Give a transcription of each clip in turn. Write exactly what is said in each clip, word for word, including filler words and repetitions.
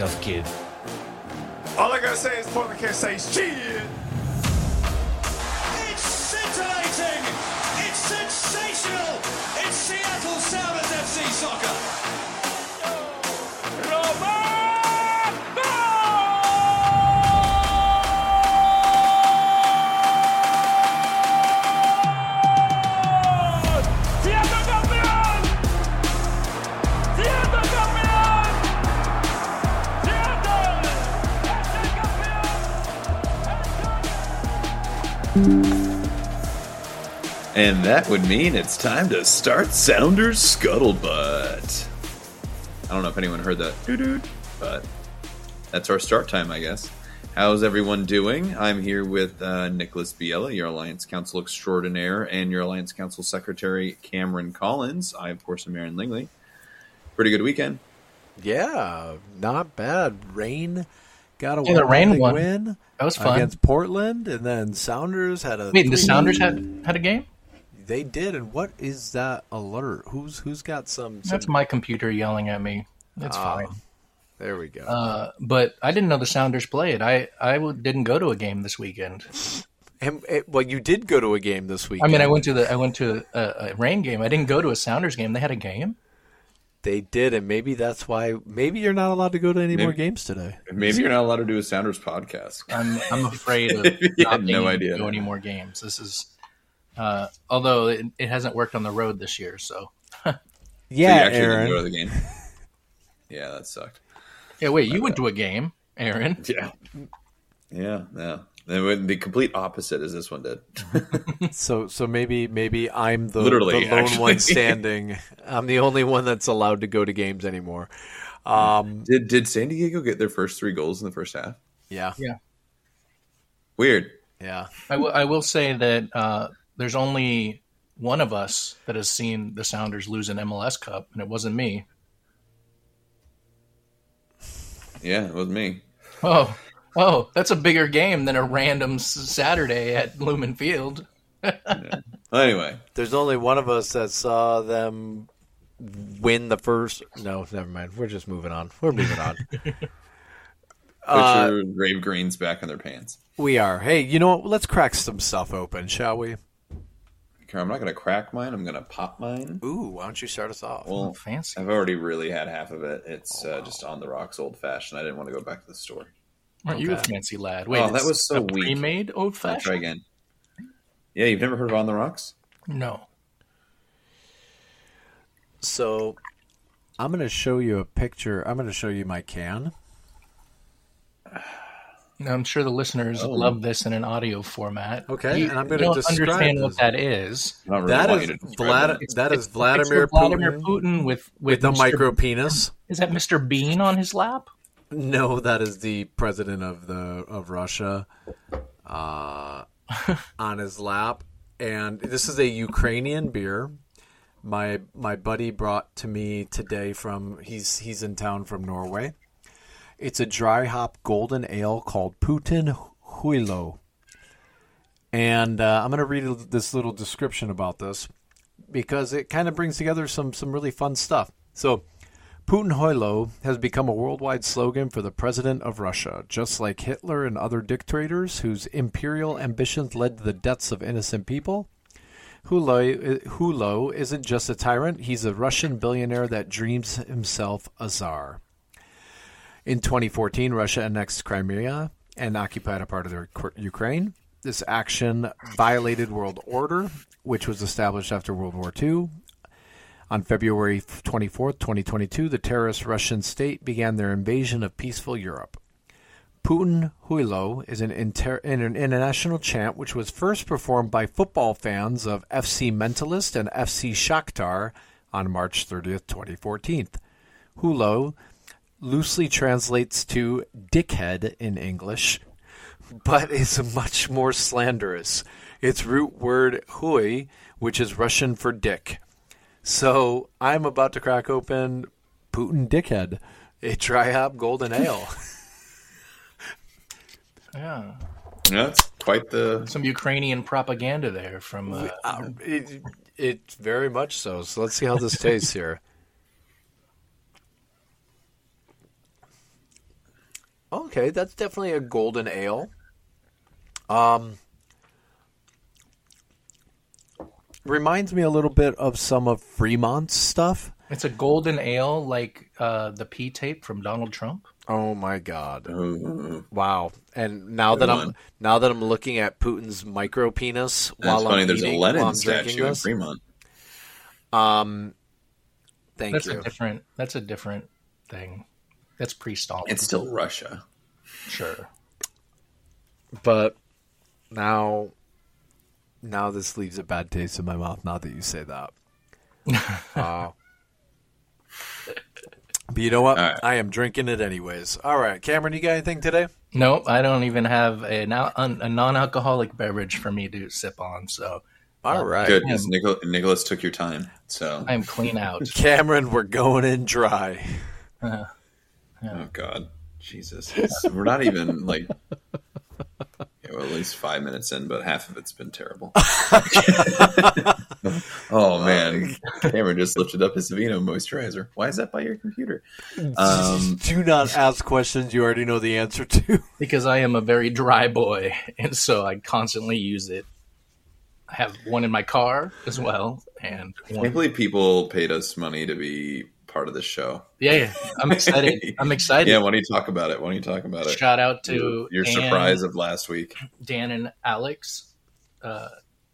tough kid. All I gotta say is Portland can't say shit. It's scintillating. It's sensational. It's Seattle Sounders F C Soccer. And that would mean it's time to start Sounders Scuttlebutt. I don't know if anyone heard that, doo-doo, but that's our start time, I guess. How's everyone doing? I'm here with uh, Nicholas Biella, your Alliance Council Extraordinaire, and your Alliance Council Secretary, Cameron Collins. I, of course, am Aaron Lingley. Pretty good weekend. Yeah, not bad. Rain got a Yeah, the Rain won. win. That was fun. Against Portland, and then Sounders had a... Wait, the three- Sounders had, had a game? They did, and what is that alert? Who's Who's got some... some... That's my computer yelling at me. It's Ah, fine. There we go. Uh, but I didn't know the Sounders played. I, I w- didn't go to a game this weekend. and, it, well, you did go to a game this weekend. I mean, I went to the I went to a, a Rain game. I didn't go to a Sounders game. They had a game. They did, and maybe that's why... Maybe you're not allowed to go to any Maybe- more games today. Maybe you're not allowed to do a Sounders podcast. I'm I'm afraid of You not had being no able idea. to go any more games. This is, uh, although it, it hasn't worked on the road this year. So So you Yeah, actually Aaron. didn't go to the game. Yeah, that sucked. yeah, wait, you went to a game, Aaron? Yeah. Yeah, yeah. They went the complete opposite as this one did. So, so maybe, maybe I'm the, Literally, the lone actually. one standing. I'm the only one that's allowed to go to games anymore. Um, Did did San Diego get their first three goals in the first half? yeah, Yeah. Weird. yeah. I will I will say that uh, there's only one of us that has seen the Sounders lose an M L S Cup, and it wasn't me. Yeah, it was me. Oh, oh, that's a bigger game than a random s- Saturday at Lumen Field. Well, anyway, There's only one of us that saw them win the first. No, never mind. We're just moving on. We're moving on. put Uh, your grave greens back in their pants. we are. Hey, you know what? Let's crack some stuff open, shall we? Okay, I'm not going to crack mine. I'm going to pop mine. Ooh, why don't you start us off? Well, Fancy. I've already really had half of it. It's Oh, wow. uh, just on the rocks, old fashioned. I didn't want to go back to the store. Aren't you a okay. fancy lad? Wait, Oh, that it's was so a weak. pre-made old I'll try fashioned? again. Yeah, you've never heard of On the Rocks? No. So, I'm going to show you a picture. I'm going to show you my can. I'm sure the listeners Oh. love this in an audio format. Okay, You and I'm gonna don't describe understand this. what that is. I don't really That want is you to describe Vlad. it. That is It's- Vladimir it's Vladimir Putin Putin with with the Mister micro penis. Is that Mister Bean on his lap? No, that is the president of the of Russia uh, on his lap, and this is a Ukrainian beer. My my buddy brought to me today from he's he's in town from Norway. It's a dry hop golden ale called Putin Huilo, and uh, I'm going to read this little description about this because it kind of brings together some some really fun stuff. So. Putin Huilo has become a worldwide slogan for the president of Russia, just like Hitler and other dictators whose imperial ambitions led to the deaths of innocent people. Hulo, Hulo isn't just a tyrant, he's a Russian billionaire that dreams himself a czar. In twenty fourteen, Russia annexed Crimea and occupied a part of their Ukraine. This action violated world order, which was established after World War Two. On February twenty-fourth, twenty twenty-two, the terrorist Russian state began their invasion of peaceful Europe. Putin Huilo is an, inter- an international chant which was first performed by football fans of F C Mentalist and F C Shakhtar on March thirtieth, twenty fourteen. Hulo loosely translates to dickhead in English, but is much more slanderous. Its root word hui, which is Russian for dick. So I'm about to crack open Putin Dickhead, a dry hop golden ale. Yeah. Yeah, it's quite the. Some Ukrainian propaganda there from. Uh, Uh, it, it very much so. So let's see how this tastes here. Okay, that's definitely a golden ale. Um, reminds me a little bit of some of Fremont's stuff. It's a golden ale like uh, the P tape from Donald Trump. Oh my God! Ooh. Wow! And now Good that one. I'm now that I'm looking at Putin's micro penis while That's funny. I'm There's eating, a while Lenin I'm drinking statue in this. Fremont. Um, thank That's you. a different. That's a different thing. That's pre-Stalin. It's still Russia. Sure. But now, now this leaves a bad taste in my mouth. Now that you say that. uh, but you know what? All right. I am drinking it anyways. All right, Cameron, you got anything today? Nope, I don't even have a, now a non-alcoholic beverage for me to sip on, so All right, Good, because Nichol- Nicholas took your time. So, I'm clean out. Cameron, we're going in dry. Uh, oh God, Jesus, It's- we're not even like. Yeah, well, at least five minutes in, but half of it's been terrible. Oh man, Cameron just lifted up his Aveeno moisturizer. Why is that by your computer? Um, Do not ask questions you already know the answer to. because I am a very dry boy, and so I constantly use it. I have one in my car as well, and I can't one. believe people paid us money to be part of this show. Yeah, yeah, I'm excited. I'm excited. Yeah, why don't you talk about it? Why don't you talk about it? Shout out to your Dan, surprise of last week. Dan and Alex, uh,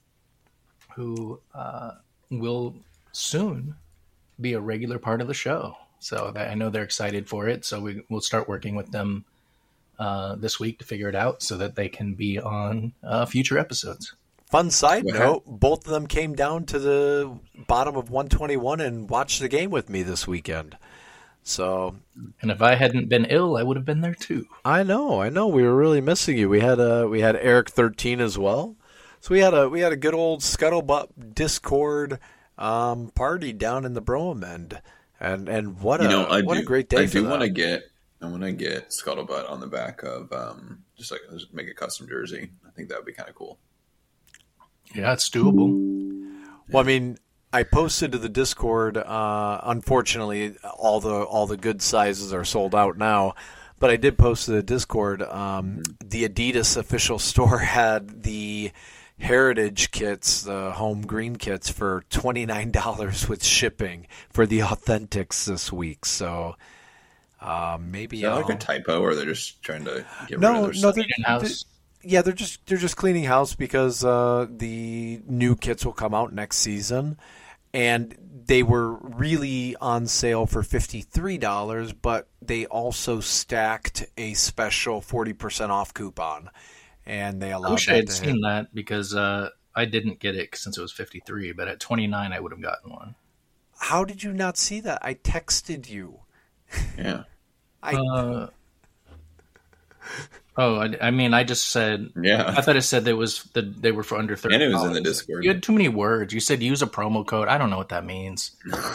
who uh, will soon be a regular part of the show. So I know they're excited for it. So we, we'll start working with them uh, this week to figure it out so that they can be on uh, future episodes. Fun side What note, both of them came down to the bottom of one twenty-one and watched the game with me this weekend. So And if I hadn't been ill, I would have been there too. I know, I know, we were really missing you. We had uh, we had Eric thirteen as well. So we had a we had a good old Scuttlebutt Discord um, party down in the Brougham End, and and what a You know, I what do, a great day I for do that. want to get. I want to get Scuttlebutt on the back of um, just like just make a custom jersey. I think that would be kind of cool. Yeah, it's doable. Well, I mean, I posted to the Discord. Uh, unfortunately, all the all the good sizes are sold out now. But I did post to the Discord. Um, the Adidas official store had the Heritage kits, the home green kits, for twenty-nine dollars with shipping for the Authentics this week. So uh, maybe Is that like a I'll- typo, or they're just trying to get No, rid of their no, stuff? they're- In-house. Yeah, they're just they're just cleaning house because uh, the new kits will come out next season, and they were really on sale for fifty three dollars, but they also stacked a special forty percent off coupon, and they I allowed wish I that had to seen hit. that because uh, I didn't get it since it was fifty-three, but at twenty-nine I would have gotten one. How did you not see that? I texted you. Yeah, I Uh, oh, I, I mean, I just said. yeah. I thought it said that was the they were for under thirty. And it was in the Discord. You had too many words. You said use a promo code. I don't know what that means.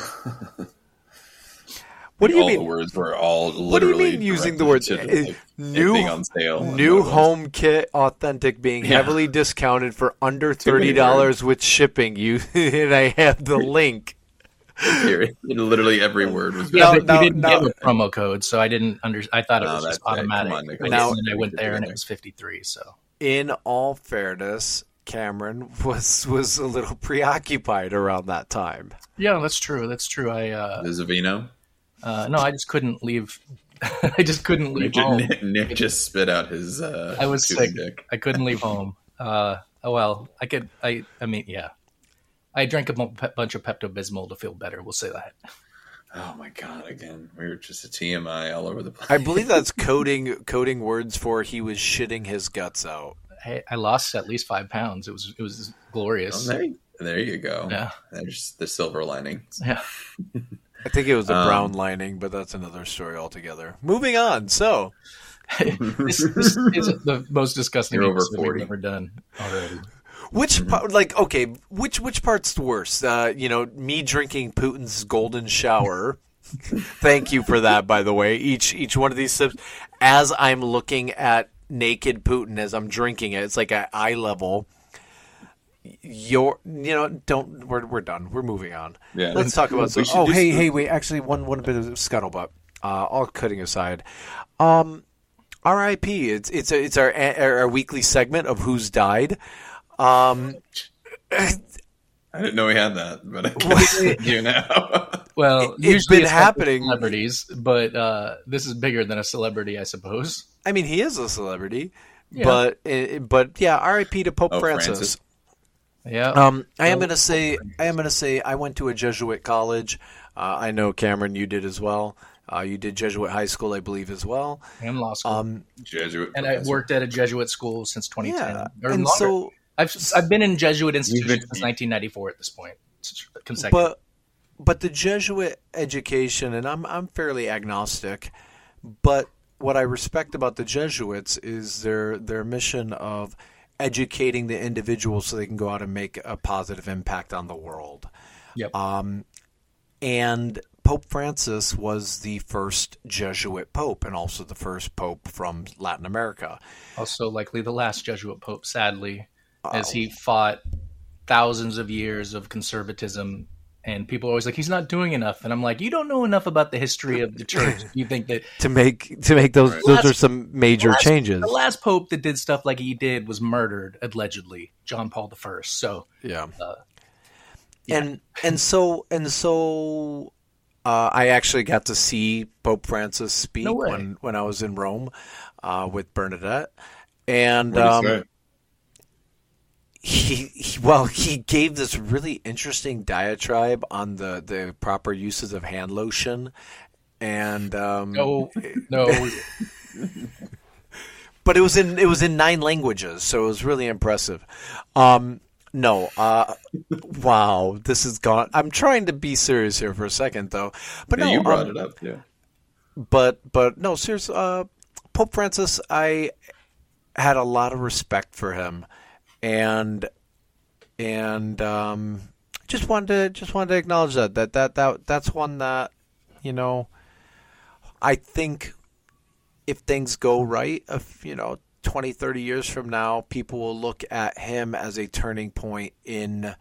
what do you all mean? the words were all What do you literally mean using directed the words to, uh, like, it new being on sale? and new what it was. home kit authentic being Yeah. heavily discounted for under Too many thirty dollars with shipping? You and I have the link. Here, literally every word was. Yeah, No, but no, you didn't no. give a promo code, so I didn't under. I thought it No, was just that's it. automatic. Come on, Nicholas. I Now- did, and I went there and it Now- was fifty-three. So In all fairness, Cameron was was a little preoccupied around that time. yeah, that's true. That's true. I uh, The Zavino. uh, no, I just couldn't leave. I just couldn't leave Nick, home. Nick, Nick just spit out his. Uh, I was toothpick. sick. I couldn't leave home. Uh, oh well, I could. I. I mean, yeah. I drank a bu- bunch of Pepto Bismol to feel better. We'll say that. Oh my god! Again, we were just a T M I all over the place. I believe that's coding coding words for he was shitting his guts out. Hey, I lost at least five pounds. It was. It was glorious. Oh, there, you- there you go. Yeah. There's the silver lining. Yeah. I think it was a Um, brown lining, but that's another story altogether. Moving on. So, this, this is the most disgusting You're over episode we've forty. ever done already. which part, like, okay, which which part's the worst? Uh, you know, me drinking Putin's golden shower. Thank you for that, by the way. Each each one of these sips, as I'm looking at naked Putin as I'm drinking it, it's like at eye level. Your, you know, don't. We're we're done. We're moving on. Yeah. Let's talk about. We Some, should oh, do hey, some- hey, wait. Actually, one one bit of scuttlebutt. Uh, all cutting aside, um, R I P. It's it's a, it's our our weekly segment of Who's Died. Um, I didn't know we had that, but I can you now. Well, It- it's usually been not with happening. celebrities, but uh, this is bigger than a celebrity, I suppose. I mean, he is a celebrity, Yeah. but uh, but yeah, R I P to Pope Oh, Francis. Francis. Yeah. Um, I am Oh, going to say I am going to say I went to a Jesuit college. Uh, I know Cameron, you did as well. Uh, you did Jesuit high school, I believe, as well. and law school. Um, Jesuit. and I worked at a Jesuit school since twenty ten. yeah, Or and longer. so I've I've been in Jesuit institutions been- since nineteen ninety-four at this point, consecutive. but but the Jesuit education, and I'm I'm fairly agnostic, but what I respect about the Jesuits is their their mission of educating the individual so they can go out and make a positive impact on the world. Yep. Um, and Pope Francis was the first Jesuit pope and also the first pope from Latin America. Also, likely the last Jesuit pope, sadly, as Oh. he fought thousands of years of conservatism. And people are always like, he's not doing enough. And I'm like, you don't know enough about the history of the church. You think that To make to make those Right. those Last- are some major last- changes. the last pope that did stuff like he did was murdered, allegedly, John Paul the First. So, Yeah. uh, And and so and so uh, I actually got to see Pope Francis speak No way. when, when I was in Rome uh, with Bernadette. And What um, did he say? he, he well he gave this really interesting diatribe on the, the proper uses of hand lotion. And um, no, no. but it was in it was in nine languages, so it was really impressive. Um, no, uh, wow, this is gone. I'm trying to be serious here for a second, though. But Yeah, no, you brought um, it up. Yeah. But but no, seriously, uh, Pope Francis, I had a lot of respect for him, and and um, just wanted to just wanted to acknowledge that that that that that's one that you know. I think if things go right, if, you know, twenty, thirty years from now, people will look at him as a turning point in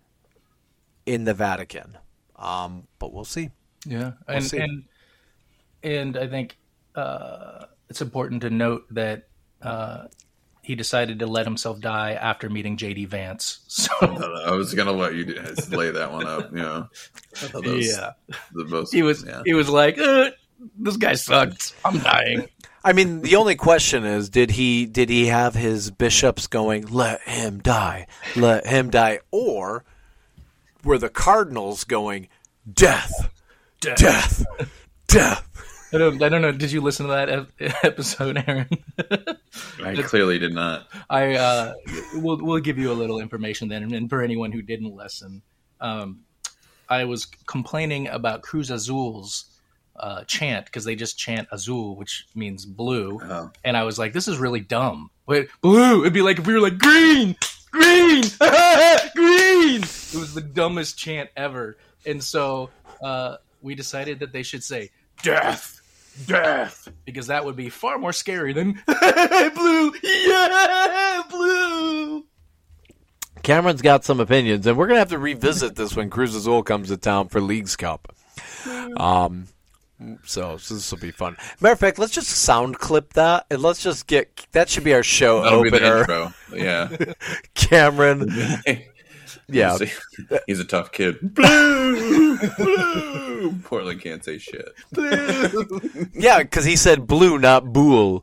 in the Vatican. Um, but we'll see. Yeah, and see. and and I think uh, it's important to note that uh, he decided to let himself die after meeting J D Vance. So I was gonna let you do- lay that one up. You know, I thought that was yeah, the most. he was Yeah. he was like, uh, "This guy sucked. I'm dying." I mean, the only question is, did he did he have his bishops going, "Let him die, let him die," or were the cardinals going, "Death, death, death"? I don't, I don't know. Did you listen to that ep- episode, Aaron? I clearly did not. I uh, we'll we'll give you a little information then, and for anyone who didn't listen, um, I was complaining about Cruz Azul's uh, chant because they just chant Azul, which means blue, Oh. and I was like, this is really dumb. Wait, blue? It'd be like if we were like green, green, green. It was the dumbest chant ever, and so uh, we decided that they should say death. Death, because that would be far more scary than blue. Yeah, blue. Cameron's got some opinions, and we're gonna have to revisit this when Cruz Azul comes to town for Leagues Cup. Um, so, so this will be fun. Matter of fact, let's just sound clip that, and let's just get that should be our show That'll be the opener. intro. Yeah. Cameron, yeah, He's a tough kid. Blue, blue. Portland can't say shit. yeah, because he said blue, not bool.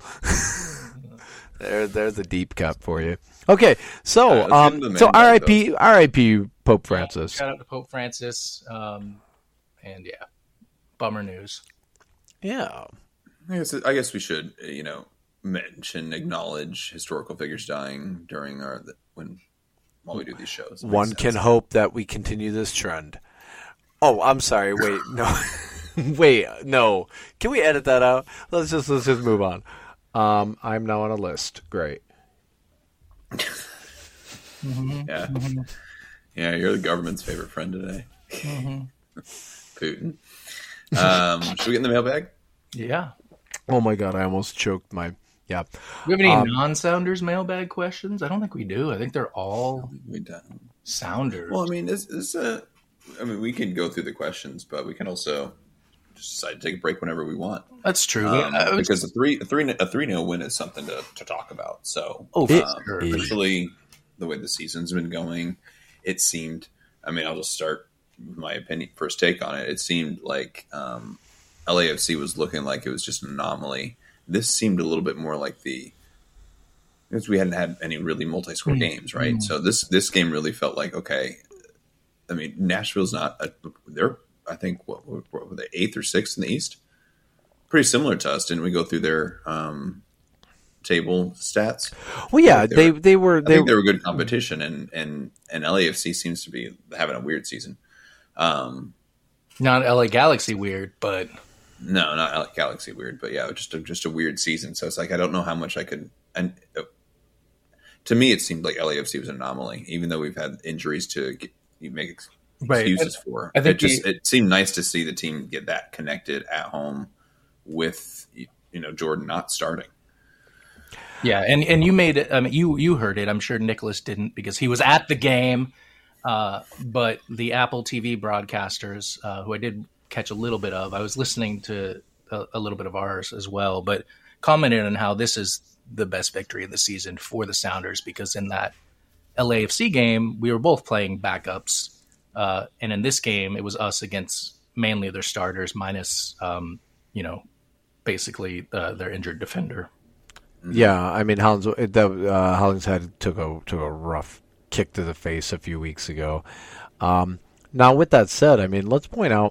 there, there's a deep cut for you. Okay, so Alright, let's get into um, the so main bag, R I P, R I P Pope Francis. Shout out to Pope Francis. Um, and yeah, bummer news. Yeah. I guess I guess we should, uh, you know, mention, acknowledge historical figures dying during our when while we do these shows. Makes One sense. can hope that we continue this trend. Oh, I'm sorry. Wait, no, wait, no. Can we edit that out? Let's just let's just move on. Um, I'm now on a list. Great. Yeah, yeah. You're the government's favorite friend today, Putin. Um, should we get in the mailbag? Yeah. Oh my god, I almost choked my. Yeah. Do we have any Um, non-sounders mailbag questions? I don't think we do. I think they're all We don't. sounders. Well, I mean, this is a. I mean, we can go through the questions, but we can also just decide to take a break whenever we want. That's true. Um, I was- because a three a three a three nil win is something to, to talk about. So, Oh, for um, sure. especially the way the season's been going, it seemed. I mean, I'll just start with my opinion, first take on it. It seemed like um, L A F C was looking like it was just an anomaly. This seemed a little bit more like the. Because we hadn't had any really multi-score Mm. games, right? Mm. So this this game really felt like, okay. I mean, Nashville's not a, they're I think what, what were they, eighth or sixth in the East? Pretty similar to us. Didn't we go through their um, table stats? Well, yeah, they, they were, they were I they, think they were good competition, and and and L A F C seems to be having a weird season. Um, Not L A Galaxy weird, but no, not L A Galaxy weird, but yeah, just a, just a weird season. So it's like I don't know how much I could. And uh, to me, it seemed like L A F C was an anomaly, even though we've had injuries to get, you make ex- Right. excuses for. I think it just the- it seemed nice to see the team get that connected at home with you know Jordan not starting. yeah, and, and you made it. I mean, you you heard it. I'm sure Nicholas didn't because he was at the game. Uh, but the Apple T V broadcasters, uh, who I did catch a little bit of, I was listening to a, a little bit of ours as well, but commented on how this is the best victory of the season for the Sounders because in that L A F C game, we were both playing backups. Uh, and in this game, it was us against mainly their starters minus, um, you know, basically uh, their injured defender. yeah. I mean, Hollins that uh, Hollingshead took a took a rough kick to the face a few weeks ago. Um, now, with that said, I mean, let's point out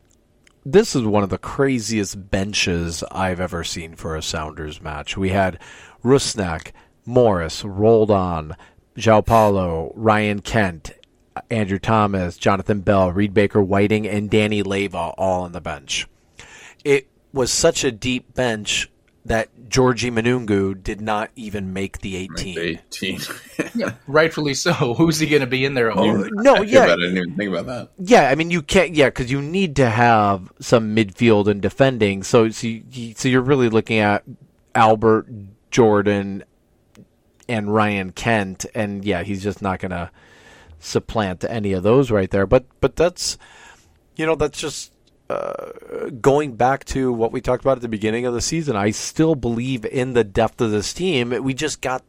this is one of the craziest benches I've ever seen for a Sounders match. We had Rusnak, Morris, rolled on, João Paulo, Ryan Kent, Andrew Thomas, Jonathan Bell, Reed Baker Whiting, and Danny Leyva all on the bench. It was such a deep bench that Georgie Manungu did not even make the eighteen. eighteen. Rightfully so. Who's he going to be in there over? No, I yeah, didn't even think about that. yeah. I mean, you can't, yeah, because you need to have some midfield and defending. So, so, you, so you're really looking at Albert, Jordan, and Ryan Kent, and yeah, he's just not going to supplant any of those right there. But, but that's, you know, that's just uh, going back to what we talked about at the beginning of the season. I still believe in the depth of this team. We just got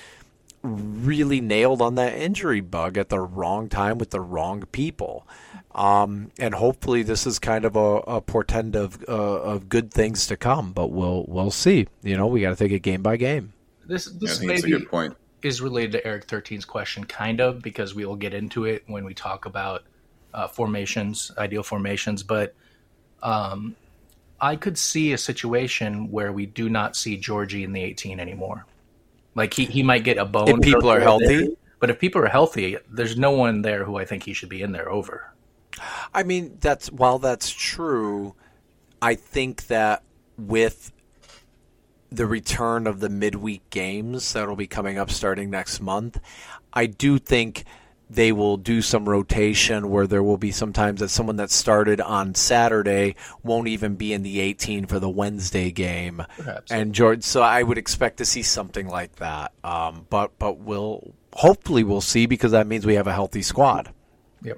really nailed on that injury bug at the wrong time with the wrong people. Um, and hopefully this is kind of a, a portend of uh, of good things to come, but we'll we'll see. You know, we got to take it game by game. This Yeah, I this think it's a maybe good point. is related to Eric thirteen's question, kind of, because we will get into it when we talk about uh, formations, ideal formations. But um, I could see a situation where we do not see Georgie in the eighteen anymore. Like he, he might get a bone. If people are healthy? But if people are healthy, there's no one there who I think he should be in there over. I mean, that's while that's true, I think that with the return of the midweek games that'll be coming up starting next month, I do think they will do some rotation where there will be sometimes that someone that started on Saturday won't even be in the eighteen for the Wednesday game. Perhaps. And George, so I would expect to see something like that. Um, but but we'll hopefully we'll see because that means we have a healthy squad. Yep.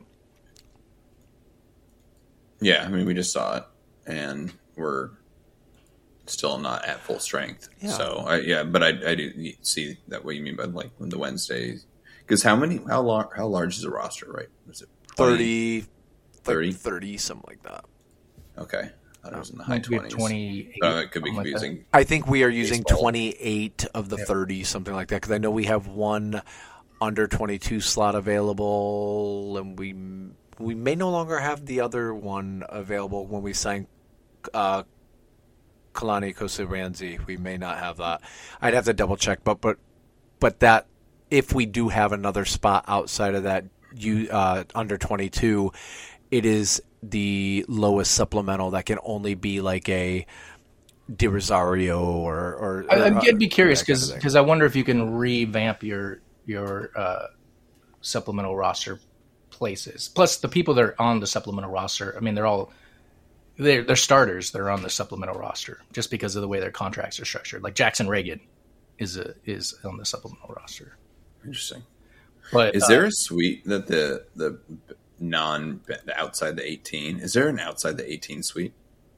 Yeah, I mean, we just saw it, and we're still not at full strength. Yeah. So, I, yeah, but I, I do see that what you mean by like the Wednesdays. Because how many, how large, how large is the roster? Right? Was it thirty, thirty? thirty, something like that. Okay, I thought it was in the high Might be twenties. twenty-eight. Uh, it could be something like that. confusing. I think we are using Baseball. twenty-eight of the thirty, something like that, because I know we have one under twenty-two slot available, and we we may no longer have the other one available when we sign uh, Kalani Kosaranzi. We may not have that. I'd have to double check, but but but that if we do have another spot outside of that, you uh, under twenty-two, it is the lowest supplemental that can only be like a De Rosario or. or I, or I'd be curious that kind of because thing. I wonder if you can revamp your your uh, supplemental roster places. Plus, the people that are on the supplemental roster, I mean, they're all they're, they're starters. They're on the supplemental roster just because of the way their contracts are structured. Like Jackson Reagan is a, is on the supplemental roster. Interesting. But Is uh, there a suite that the the non the outside the eighteen? Is there an outside the eighteen suite?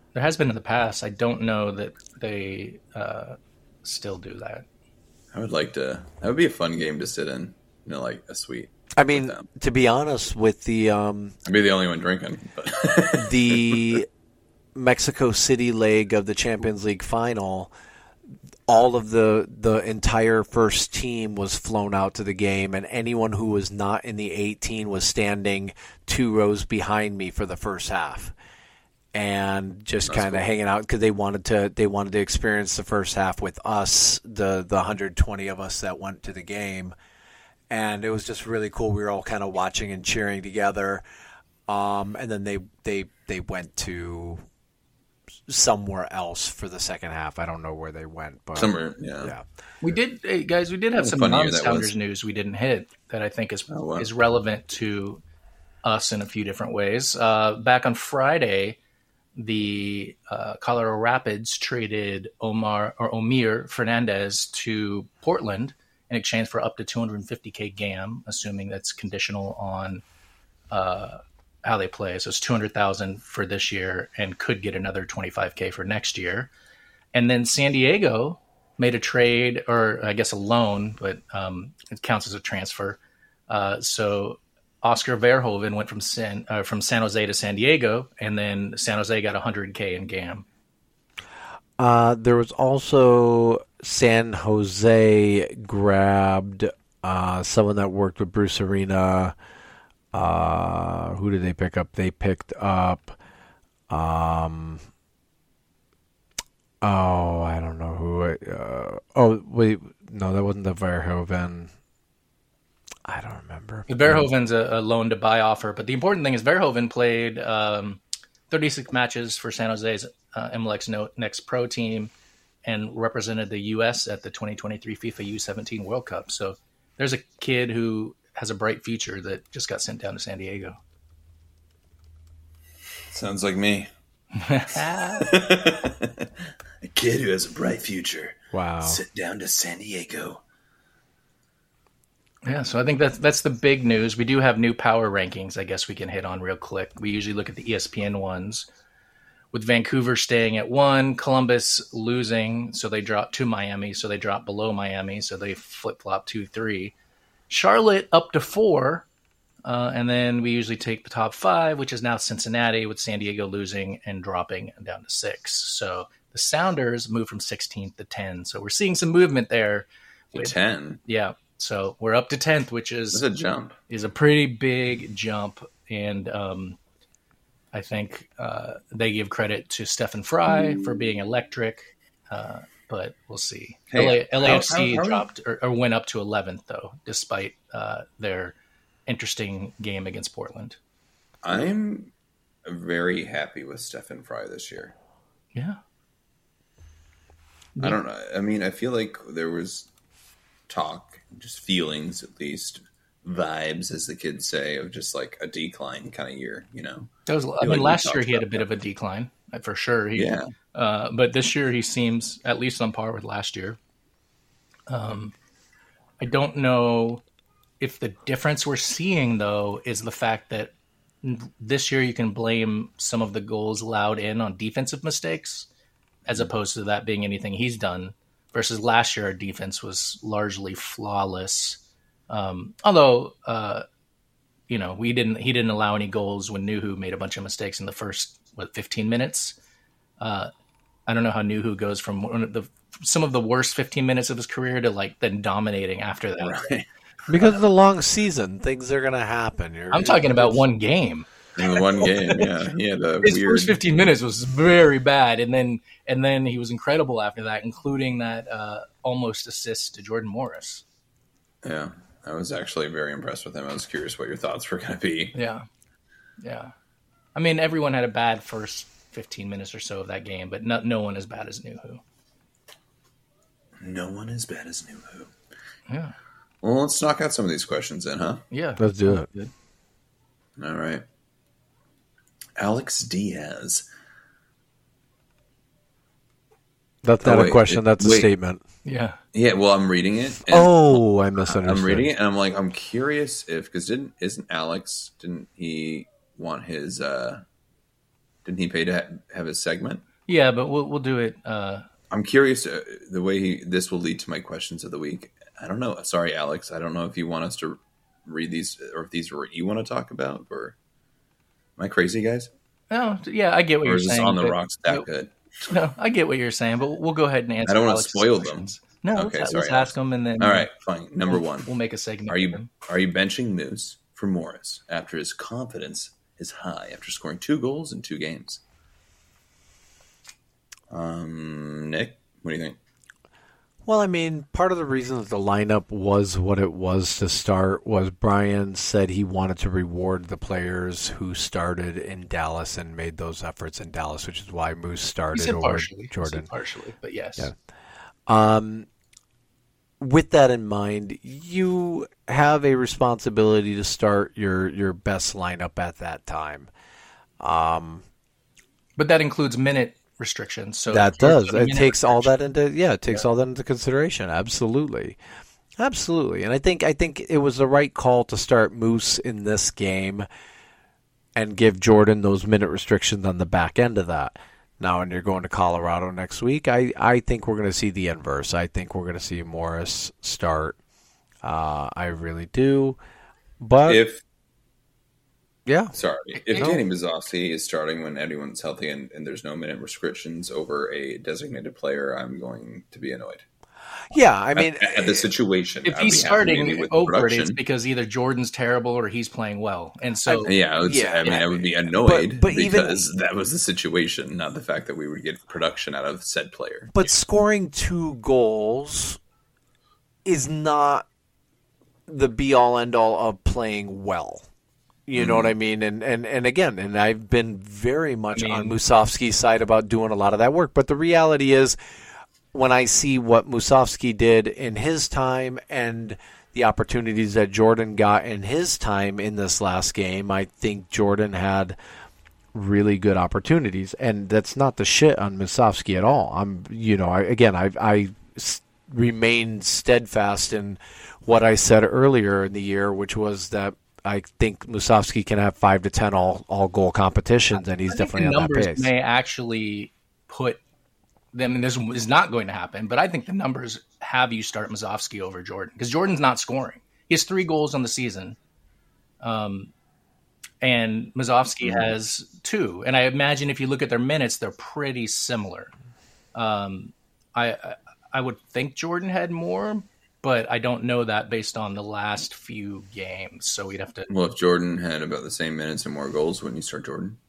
There has been in the past. I don't know that they uh, still do that. I would like to. That would be a fun game to sit in. You know, like a suite. I mean, to be honest, with the um, I'd be the only one drinking. But. the Mexico City leg of the Champions League final, all of the the entire first team was flown out to the game, and anyone who was not in the eighteen was standing two rows behind me for the first half, and just kind of cool. hanging out because they wanted to they wanted to experience the first half with us, the the one hundred twenty of us that went to the game, and it was just really cool. We were all kind of watching and cheering together, um, and then they they they went to somewhere else for the second half. I don't know where they went, but Somewhere, yeah. yeah. We did, hey, guys. We did have What a some fun year that non-Sounders was. news we didn't hit that I think is Oh, wow. is relevant to us in a few different ways. Uh, back on Friday, the uh, Colorado Rapids traded Omar or Omir Fernandez to Portland in exchange for up to two hundred fifty K G A M, assuming that's conditional on uh, how they play. So it's two hundred thousand for this year and could get another twenty-five K for next year. And then San Diego made a trade, or I guess a loan, but um, it counts as a transfer. Uh, so Oscar Verhoeven went from San, uh, from San Jose to San Diego, and then San Jose got one hundred K in G A M. Uh, there was also San Jose grabbed uh, someone that worked with Bruce Arena. Uh, who did they pick up? They picked up. Um, oh, I don't know who. Uh, oh, wait, no, that wasn't the Verhoeven. I don't remember. Verhoeven's a, a loan to buy offer, but the important thing is Verhoeven played um, thirty-six matches for San Jose's uh, M L X no, Next Pro team and represented the U S at the twenty twenty-three FIFA U seventeen World Cup. So there's a kid who has a bright future that just got sent down to San Diego. Sounds like me. A kid who has a bright future. Wow. Sit down to San Diego. Yeah, so I think that's that's the big news. We do have new power rankings. I guess we can hit on real quick. We usually look at the E S P N ones, with Vancouver staying at one, Columbus losing, so they dropped to Miami, so they dropped below Miami, so they flip flop two three. Charlotte up to four, uh, and then we usually take the top five, which is now Cincinnati, with San Diego losing and dropping down to six. So the Sounders moved from sixteenth to ten. So we're seeing some movement there. To ten. Yeah. So we're up to tenth, which is That's a jump. is a pretty big jump, and um, I think uh, they give credit to Stephen Fry for being electric, uh, but we'll see. Hey, L A, LAFC how- how- how- dropped or, or went up to eleventh though, despite uh, their interesting game against Portland. I'm very happy with Stephen Fry this year. Yeah, I don't know. I mean, I feel like there was talk, just feelings at least, vibes, as the kids say, of just like a decline kind of year, you know? that was. I feel mean, like we last year talked he had a about bit that. of a decline uh, for sure. He, Yeah. Uh, but this year he seems at least on par with last year. Um, I don't know if the difference we're seeing though is the fact that this year you can blame some of the goals allowed in on defensive mistakes, as opposed to that being anything he's done. Versus last year, our defense was largely flawless. Um, although, uh, you know, we didn't he didn't allow any goals when Nuhu made a bunch of mistakes in the first what fifteen minutes. Uh, I don't know how Nuhu goes from one of the some of the worst fifteen minutes of his career to like then dominating after that. Right. Because of the long season, things are going to happen. You're, I'm talking about one game. In the one game, yeah. He had a His weird. first fifteen minutes was very bad, and then and then he was incredible after that, including that uh, almost assist to Jordan Morris. Yeah. I was actually very impressed with him. I was curious what your thoughts were going to be. Yeah, yeah. I mean, everyone had a bad first fifteen minutes or so of that game, but no, no one as bad as Nuhu. No one as bad as Nuhu. Yeah, Well, let's knock out some of these questions then, huh? yeah. Let's do it. Good. All right. Alex Diaz. That's Oh, not a wait, question. it- That's a wait. statement. Yeah, Yeah, well, I'm reading it. and Oh, I misunderstood. I'm reading it, and I'm like, I'm curious if because didn't isn't Alex didn't he want his uh Didn't he pay to ha- have his segment? Yeah, but we'll we'll do it. Uh, I'm curious uh, the way he, this will lead to my questions of the week. I don't know. Sorry, Alex. I don't know if you want us to read these or if these are what you want to talk about. Or am I crazy, guys? no, yeah, I get what Or you're is this saying. on the but- rocks that no, good? No, I get what you're saying, but we'll go ahead and answer. I don't want to Alex's spoil them. questions. No, Okay, let's, sorry, let's Alex. ask them and then. All right, fine. Number we'll, one. We'll make a segment. Are with you them. are you benching Moose for Morris after his confidence is high after scoring two goals in two games? Um, Nick, what do you think? Well, I mean, part of the reason that the lineup was what it was to start was Brian said he wanted to reward the players who started in Dallas and made those efforts in Dallas, which is why Moose He started said over partially. He Jordan. said partially, but yes. Yeah. Um, with that in mind, you have a responsibility to start your, your best lineup at that time. Um, But that includes minute restrictions. So that if you're does. putting It minute takes all that restrictions- into yeah, it takes all that into consideration. Absolutely. Absolutely. And I think I think it was the right call to start Moose in this game and give Jordan those minute restrictions on the back end of that. Now, when you're going to Colorado next week, I, I think we're going to see the inverse. I think we're going to see Morris start. Uh, I really do. But If yeah, sorry, if No. Danny Mazowski is starting when everyone's healthy and, and there's no minute restrictions over a designated player, I'm going to be annoyed. yeah. I mean, at, at the situation. If I'd he's be happy maybe starting with the over it, it's production. because either Jordan's terrible or he's playing well. And so Yeah, I, would say- Yeah, I mean, yeah. I would be annoyed But- but even- because that was the situation, not the fact that we would get production out of said player. But scoring two goals is not the be all end all of playing well. You know what I mean? And, and and again, and I've been very much I mean- on Musovski's side about doing a lot of that work. But the reality is, when I see what Musovski did in his time and the opportunities that Jordan got in his time in this last game, I think Jordan had really good opportunities, and that's not the shit on Musovski at all. I'm, you know, I, again, I I s- remain steadfast in what I said earlier in the year, which was that I think Musovski can have five to ten all all goal competitions, and he's I think definitely the on that numbers pace. may actually put them, and this is not going to happen, but I think the numbers have you start Mazowski over Jordan because Jordan's not scoring. He has three goals on the season. Um, and Mazowski Mm-hmm. has two. And I imagine if you look at their minutes, they're pretty similar. Um, I, I I would think Jordan had more, but I don't know that based on the last few games. So we'd have to. Well, if Jordan had about the same minutes and more goals, wouldn't you start Jordan?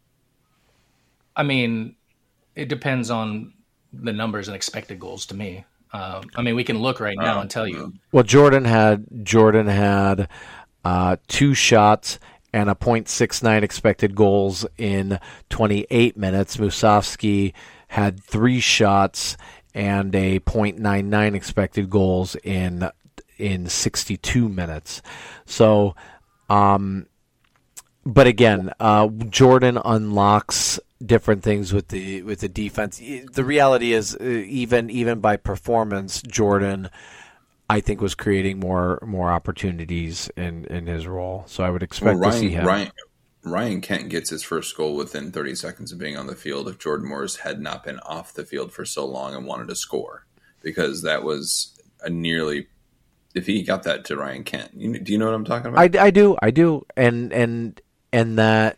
I mean, it depends on the numbers and expected goals to me. Um, I mean, we can look right now Oh, and tell you. Well, Jordan had Jordan had uh, two shots and a point six nine expected goals in twenty-eight minutes. Musovski had three shots and a point nine nine expected goals in in sixty-two minutes. So, um, but again, uh, Jordan unlocks different things with the with the defense. The reality is, uh, even even by performance, Jordan, I think, was creating more more opportunities in, in his role. So I would expect Well, to see Ryan, him. Ryan, Ryan Kent gets his first goal within thirty seconds of being on the field if Jordan Morris had not been off the field for so long and wanted to score, because that was a nearly if he got that to Ryan Kent. You, do you know what I'm talking about? I, I do, I do, and and and that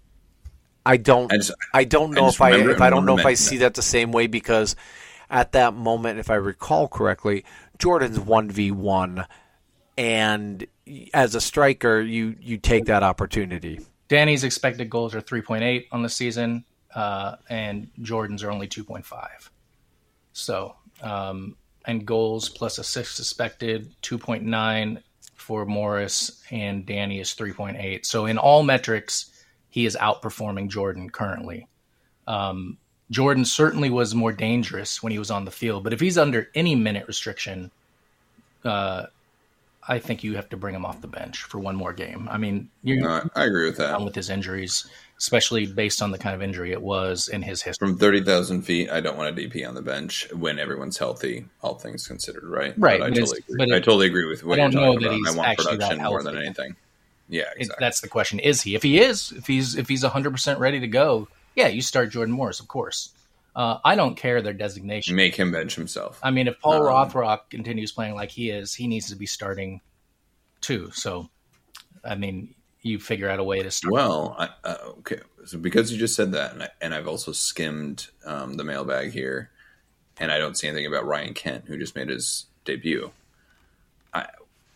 I don't, I I, just- don't I know just if I remember if it I and don't know if I remember see that. that the same way, because at that moment, if I recall correctly, Jordan's one v one, and as a striker, you you take that opportunity. Danny's expected goals are three point eight on the season, uh, and Jordan's are only two point five. So, um, and goals plus assists expected, two point nine for Morris, and Danny is three point eight. So in all metrics, he is outperforming Jordan currently. Um, Jordan certainly was more dangerous when he was on the field, but if he's under any minute restriction, uh, I think you have to bring him off the bench for one more game. I mean, you're No, I agree with that. down with his injuries, especially based on the kind of injury it was in his history. From thirty thousand feet, I don't want a D P on the bench when everyone's healthy, all things considered, right? Right, But I, but totally it's- agree. but it- I totally agree with what I you're don't know talking that about. he's I want actually that production more than healthy. anything. Yeah, It, exactly. that's the question. Is he? If he is, if he's if he's one hundred percent ready to go, Yeah, you start Jordan Morris, of course. Uh, I don't care their designation. Make him bench himself. I mean, if Paul Um, Rothrock continues playing like he is, he needs to be starting too. So, I mean, you figure out a way to start. Well, I, uh, okay. So because you just said that, and, I, and I've also skimmed um, the mailbag here, and I don't see anything about Ryan Kent, who just made his debut. I,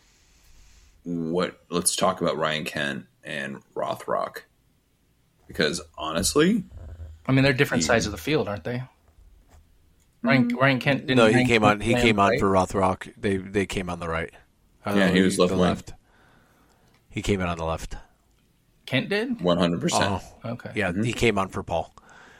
what? Let's talk about Ryan Kent and Rothrock, because honestly, I mean, they're different sides of the field, aren't they? Ryan, Ryan Kent didn't. No, he Ryan came Kent on. He play came on right? for Rothrock. They they came on the right. Uh, Yeah, he was the left wing. He came in on the left. Kent did. one hundred percent. Oh, Okay. yeah, he came on for Paul.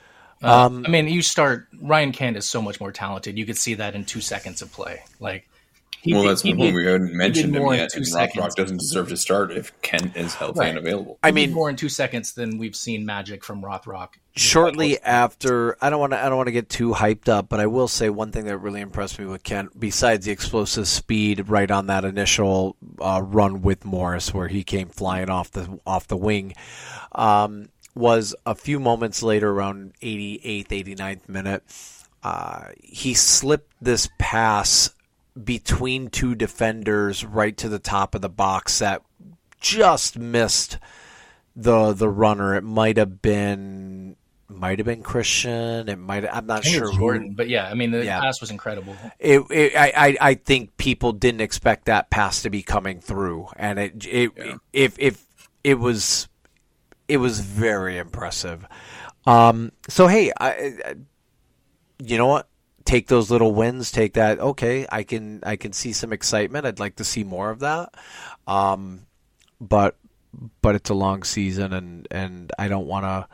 Um, I mean, you start. Ryan Kent is so much more talented. You could see that in two seconds of play. Like, he Well, did- that's he the point. did- We haven't mentioned him more in yet, two and seconds. Rothrock doesn't deserve to start if Kent is healthy Right. and available. I he did mean, more in two seconds than we've seen magic from Rothrock. shortly after, I don't want to. I don't want to get too hyped up, but I will say one thing that really impressed me with Kent, besides the explosive speed right on that initial uh, run with Morris, where he came flying off the off the wing, um, was a few moments later, around eighty-eighth, eighty-ninth minute, uh, he slipped this pass between two defenders right to the top of the box that just missed the the runner. It might have been might have been Christian. It might I'm not I think it sure was who. Jordan, but yeah, I mean, the Yeah. pass was incredible. It, it, I, I I think people didn't expect that pass to be coming through, and it it Yeah. if if it was it was very impressive. Um. So hey, I, I you know what? Take those little wins. Take that. Okay, I can I can see some excitement. I'd like to see more of that. Um, but but it's a long season, and, and I don't want to.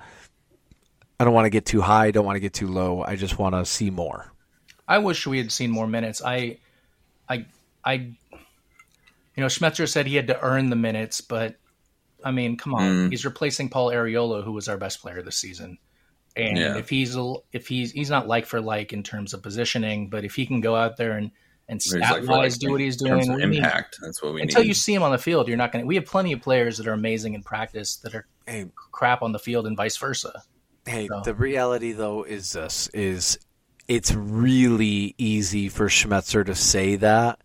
I don't want to get too high. I don't want to get too low. I just want to see more. I wish we had seen more minutes. I, I, I, you know, Schmetzer said he had to earn the minutes, but I mean, come on, Mm. he's replacing Paul Arriola, who was our best player this season. And Yeah. if he's a- if he's he's not like for like in terms of positioning, but if he can go out there and and He's stat like for wise like do what he's in terms doing, of we need- impact. That's what we until need. you see him on the field, you're not going to. We have plenty of players that are amazing in practice that are Hey, crap on the field, and vice versa. Hey, So- the reality though is this: is it's really easy for Schmetzer to say that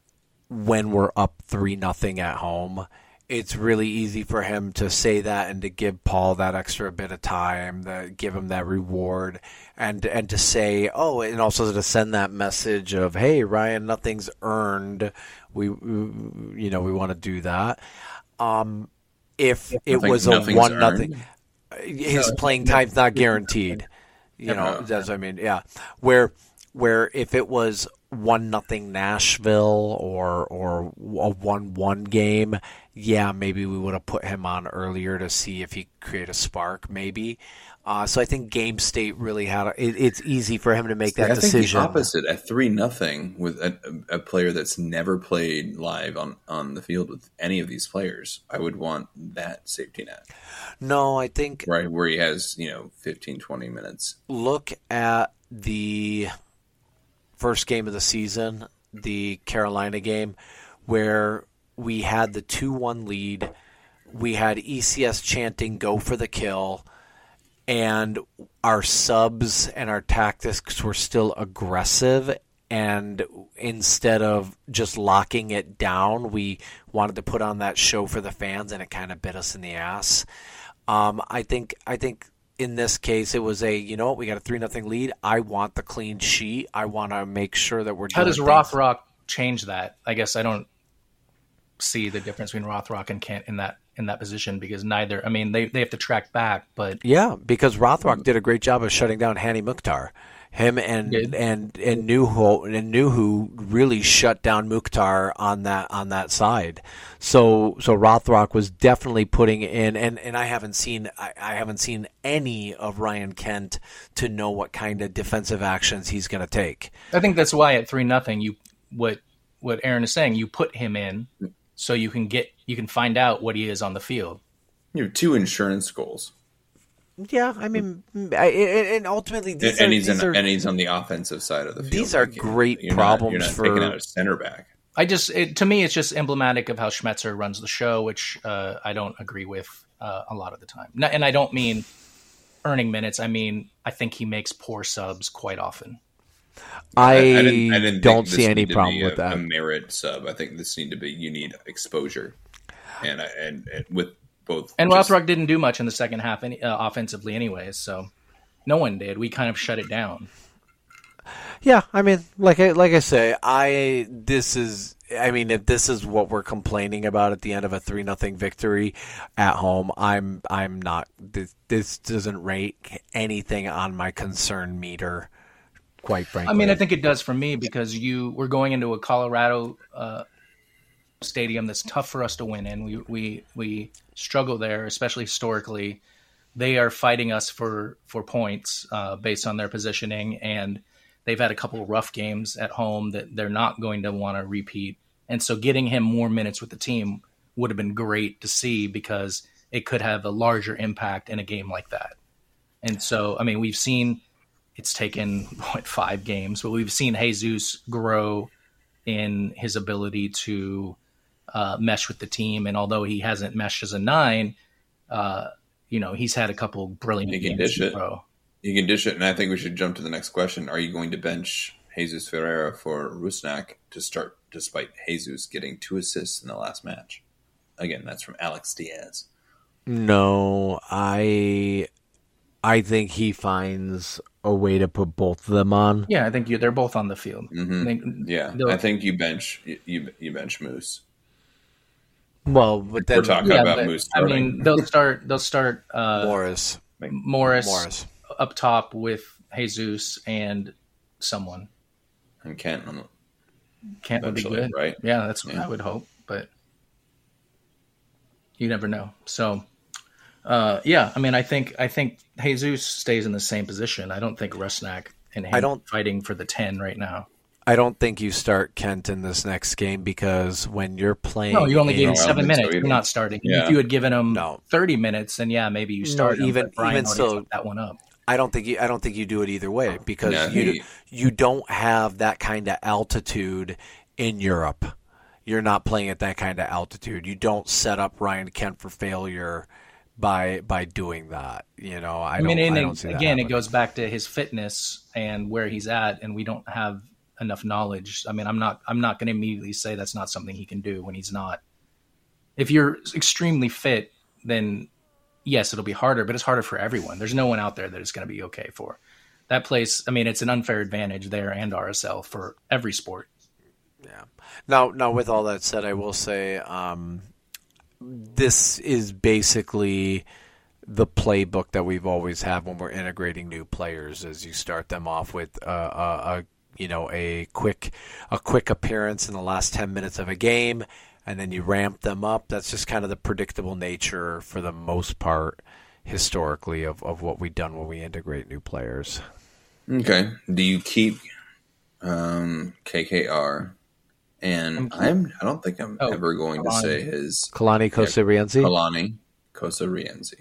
when we're up three nothing at home. It's really easy for him to say that and to give Paul that extra bit of time, to give him that reward, and and to say, oh, and also to send that message of, hey, Ryan, nothing's earned. We, we you know, we want to do that. Um, if it Nothing- was a nothing's one nothing. earned. His playing time's not guaranteed. You know, No. that's what I mean. Yeah, where where if it was one nothing Nashville or or a one one game, yeah, maybe we would have put him on earlier to see if he could create a spark. Maybe. Uh, so I think game state really had. A, it, it's easy for him to make that I think decision. the opposite at three nothing with a, a player that's never played live on, on the field with any of these players. I would want that safety net, No, I think right, where he has you know fifteen, twenty minutes. look at the first game of the season, the Carolina game, where we had the two one lead. We had E C S chanting, go for the kill. And our subs and our tactics were still aggressive. And instead of just locking it down, we wanted to put on that show for the fans, and it kind of bit us in the ass. Um, I think I think in this case it was a, you know what, we got a three nothing lead. I want the clean sheet. I want to make sure that we're How doing does things- Rothrock change that? I guess I don't see the difference between Rothrock and Kent in that in that position, because neither. I mean, they they have to track back, but Yeah, because Rothrock did a great job of shutting down Hani Mukhtar. Him and Did. and and Nuhu and Nuhu really shut down Mukhtar on that on that side. So so Rothrock was definitely putting in, and, and I haven't seen I, I haven't seen any of Ryan Kent to know what kind of defensive actions he's going to take. I think that's why at three nothing, you what what Aaron is saying, you put him in so you can get you can find out what he is on the field. You know, two insurance goals, Yeah, I mean, I, and and ultimately these and, and are, he's these in, are and he's on the offensive side of the field. These are Like, great you're problems not, you're not for- picking out a center back. I just it, to me, it's just emblematic of how Schmetzer runs the show, which uh, I don't agree with uh, a lot of the time. No, and I don't mean earning minutes, I mean, I think he makes poor subs quite often. I, I, I didn't, I didn't don't think see this any needed to problem be with a, that. A merit sub. I think this need to be you need exposure, and and, and with both. And just- Rothrock didn't do much in the second half any, uh, offensively anyways, so no one did. We kind of shut it down. Yeah, I mean, like I like I say, I this is. I mean, if this is what we're complaining about at the end of a three nothing victory at home, I'm I'm not. This, this doesn't rate anything on my concern meter. Quite frankly, I mean, I think it does for me because you we're going into a Colorado uh, stadium that's tough for us to win in. We we we struggle there, especially historically. They are fighting us for for points uh, based on their positioning, and they've had a couple of rough games at home that they're not going to want to repeat. And so, getting him more minutes with the team would have been great to see because it could have a larger impact in a game like that. And so, I mean, we've seen. It's taken what, five games, but we've seen Jesus grow in his ability to uh, mesh with the team. And although he hasn't meshed as a nine, uh, you know, he's had a couple brilliant He can games dish in a it. row. You can dish it, and I think we should jump to the next question. Are you going to bench Jesus Ferreira for Rusnak to start, despite Jesus getting two assists in the last match? Again, that's from Alex Diaz. no. I I think he finds a way to put both of them on. Yeah, I think you, they're both on the field. Mm-hmm. I think, Yeah, they'll- I think you bench you you bench Moose. Well, but then We're talking yeah, about but, Moose I starting. mean, they'll start. They'll start uh, Morris, Morris, Morris. up top with Jesus and someone. and Kent on the Kent would be Eventually, good, right? Yeah, that's what Yeah. I would hope, but you never know. So, uh, yeah, I mean, I think I think Jesus stays in the same position. I don't think Rusnak and him I don't- fighting for the ten right now. I don't think you start Kent in this next game because when you're playing, No, you only gave in- him I don't seven think so minutes. either. You're not starting. Yeah. If you had given him No. thirty minutes, then yeah, maybe you No, start him. even- but Brian even already still- fucked that one up. I don't think you. I don't think you do it either way because No, you he- you don't have that kind of altitude in Europe. You're not playing at that kind of altitude. You don't set up Ryan Kent for failure by by doing that. You know, I, I don't. mean, and I it- don't see that again, it happening. goes back to his fitness and where he's at, and we don't have enough knowledge. I mean, I'm not, I'm not going to immediately say that's not something he can do when he's not. If you're extremely fit, then yes, it'll be harder, but it's harder for everyone. There's no one out there that it's going to be okay for. That place, I mean, it's an unfair advantage there and R S L for every sport. Yeah. Now, now, with all that said, I will say um, this is basically the playbook that we've always had when we're integrating new players. Is you start them off with uh, a, a you know a quick a quick appearance in the last ten minutes of a game, and then you ramp them up. That's just kind of the predictable nature for the most part historically of, of what we've done when we integrate new players. Okay. Do you keep um, K K R? And I'm I don't think I'm Oh, ever going to Kalani. say his Kalani Kosiriense? Kalani Kosiriense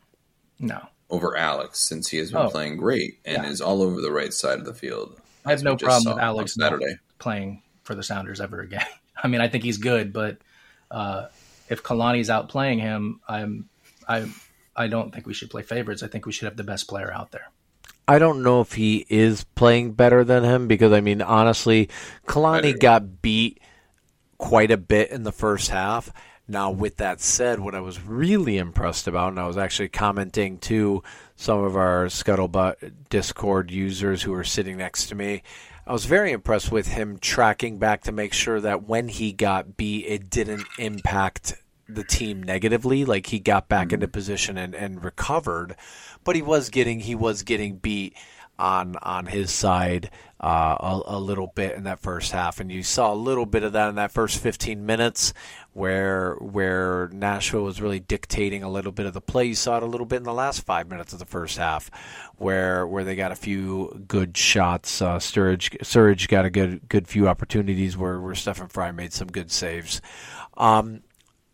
No, over Alex since he has been Oh, playing great and yeah. is all over the right side of the field. I have as no we just problem saw with on Alex not Saturday. playing for the Sounders ever again. I mean, I think he's good, but uh, if Kalani's out playing him, I'm, I, I don't think we should play favorites. I think we should have the best player out there. I don't know if he is playing better than him because, I mean, honestly, Kalani Better. got beat quite a bit in the first half. Now, with that said, what I was really impressed about, and I was actually commenting to some of our Scuttlebutt Discord users who were sitting next to me, I was very impressed with him tracking back to make sure that when he got beat, it didn't impact the team negatively. Like, he got back into position and, and recovered, but he was getting he was getting beat on on his side uh, a, a little bit in that first half, and you saw a little bit of that in that first fifteen minutes where where Nashville was really dictating a little bit of the play. You saw it a little bit in the last five minutes of the first half where where they got a few good shots. Uh, Sturridge Sturridge got a good good few opportunities where where Stephen Fry made some good saves. Um,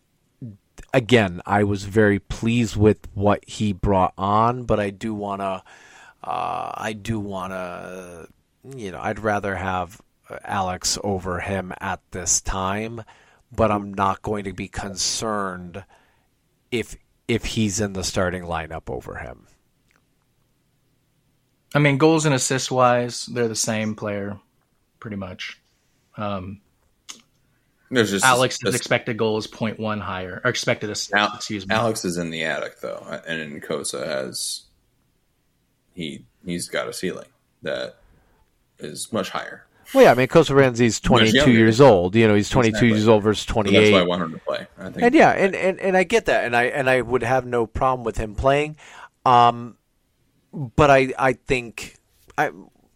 again, I was very pleased with what he brought on, but I do want to, uh, I do want to, you know, I'd rather have Alex over him at this time, but I'm not going to be concerned if if he's in the starting lineup over him. I mean, goals and assists wise, they're the same player, pretty much. Um, There's just Alex's just, expected goal is zero point one higher, or expected assist. Al- excuse me. Alex is in the attic though, and Kosa has he he's got a ceiling that is much higher. Well, yeah, I mean, Kosa Ranzi's twenty-two years old. You know, he's twenty-two Exactly. years old versus So twenty-eight. that's why I want him to play. I think. And yeah, and, and, and I get that, and I and I would have no problem with him playing. Um, but I I think I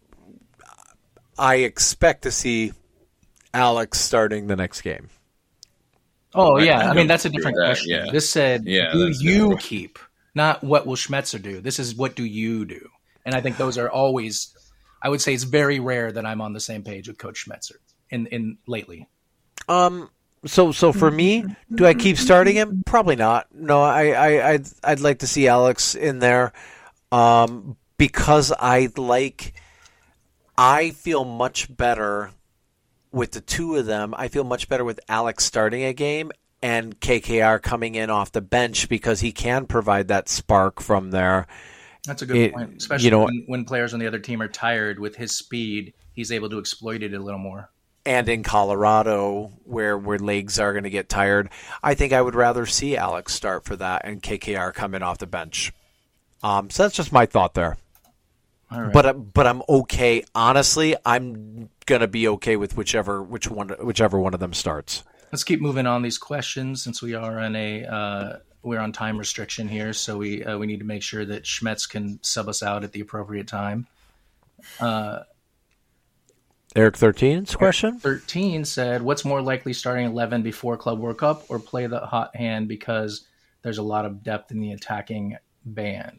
I expect to see Alex starting the next game. Oh, I- yeah. I I, don't mean, that's a agree different with that, question. yeah. This said, Yeah, do that's you different. keep? Not what will Schmetzer do. This is what do you do? And I think those are always, I would say it's very rare that I'm on the same page with Coach Schmetzer in, in lately. Um. So so for me, do I keep starting him? Probably not. No, I I I'd, I'd like to see Alex in there, um, because I like. I feel much better with the two of them. I feel much better with Alex starting a game and K K R coming in off the bench because he can provide that spark from there. That's a good It- point, especially you know- when, when players on the other team are tired. With his speed, he's able to exploit it a little more. And in Colorado, where where legs are going to get tired, I think I would rather see Alex start for that and K K R come in off the bench. Um, so that's just my thought there. All right. But uh, but I'm okay. Honestly, I'm gonna be okay with whichever which one whichever one of them starts. Let's keep moving on these questions since we are on a uh, we're on time restriction here, so we uh, we need to make sure that Schmetz can sub us out at the appropriate time. Eric thirteen's question. thirteen said, "What's more likely, starting eleven before Club World Cup, or play the hot hand because there's a lot of depth in the attacking band?"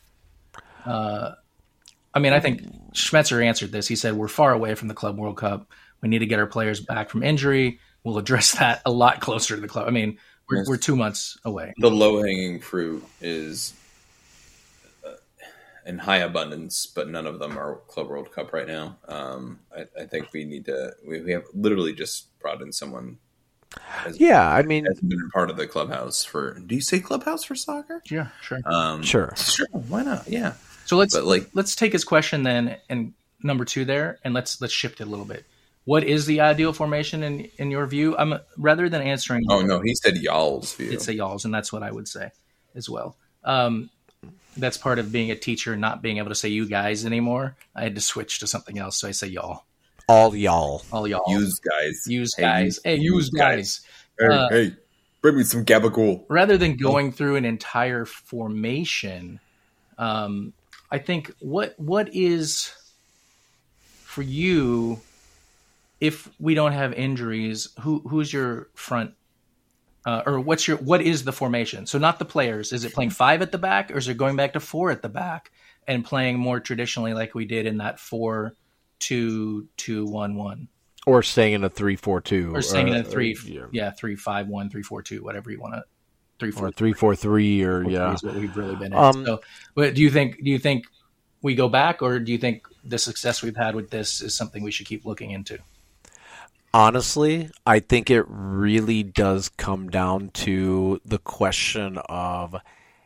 Uh, I mean, I think Schmetzer answered this. He said, "We're far away from the Club World Cup. We need to get our players back from injury. We'll address that a lot closer to the club. I mean, we're, Yes. we're two months away." The low hanging fruit is uh, in high abundance, but none of them are Club World Cup right now. Um, I, I think we need to. We, we have literally just brought in someone. Has, Yeah, I mean, has been a part of the clubhouse for. Do you say clubhouse for soccer? Yeah, sure. Um, sure. Sure. Why not? Yeah. So let's But, like- let's take his question then, and number two there, and let's let's shift it a little bit. What is the ideal formation in in your view? I'm rather than answering. Oh no, he said y'all's view. It's a y'all's, and that's what I would say as well. Um, that's part of being a teacher, not being able to say you guys anymore. I had to switch to something else, so I say y'all, All y'all. all y'all, Use guys. use Hey, guys, hey, use guys. Hey, Uh, hey, bring me some gabagool. Rather than going through an entire formation, um, I think what what is for you, if we don't have injuries, who who's your front, uh, or what's your what is the formation? So not the players. Is it playing five at the back, or is it going back to four at the back and playing more traditionally like we did in that four two two one one, Or staying in a three four two. or staying in uh, a three yeah. yeah three five one three four two, whatever you want to three four Or three four three, or yeah. is what we've really been in. Um, So, but do you think do you think we go back, or do you think the success we've had with this is something we should keep looking into? Honestly, I think it really does come down to the question of,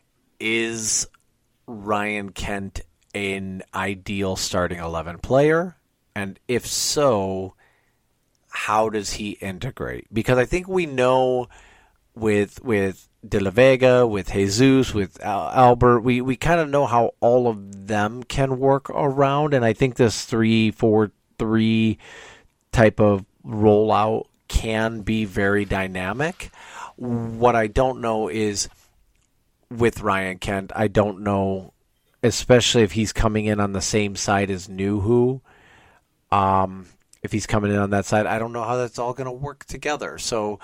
is Ryan Kent an ideal starting eleven player? And if so, how does he integrate? Because I think we know with with De La Vega, with Jesus, with Al- Albert, we, we kind of know how all of them can work around. And I think this three four three type of rollout can be very dynamic. What I don't know is with Ryan Kent, I don't know, especially if he's coming in on the same side as Nuhu. Um, if he's coming in on that side, I don't know how that's all going to work together. So,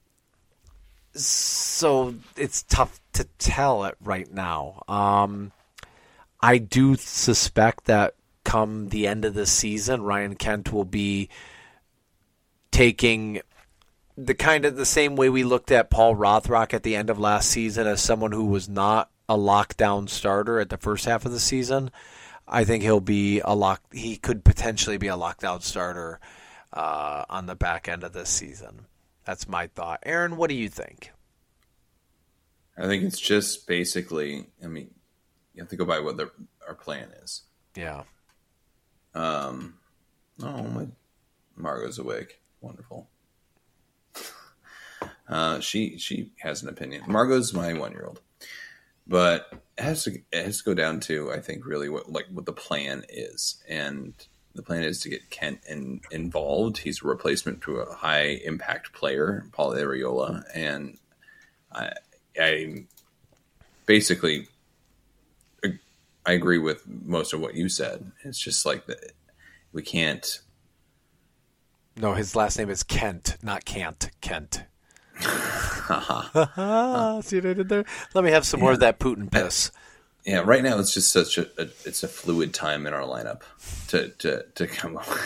so it's tough to tell it right now. Um, I do suspect that come the end of the season, Ryan Kent will be taking the kind of the same way we looked at Paul Rothrock at the end of last season as someone who was not a lockdown starter at the first half of the season. I think he'll be a lock. He could potentially be a lockdown starter uh, on the back end of this season. That's my thought. Aaron, what do you think? I think it's just basically. I mean, you have to go by what their, our plan is. Yeah. Um, oh, my Margot's awake. Wonderful. Uh, she she has an opinion. Margot's my one year old, but it has to it has to go down to, I think, really what like what the plan is, and the plan is to get Kent in, involved. He's a replacement to a high impact player, Paul Arriola, and I I basically I agree with most of what you said. It's just like that we can't. No, his last name is Kent, not Cant. Kent. See what I did there? Let me have some more of that Putin piss. Yeah, right now it's just such a, a it's a fluid time in our lineup to to to come up.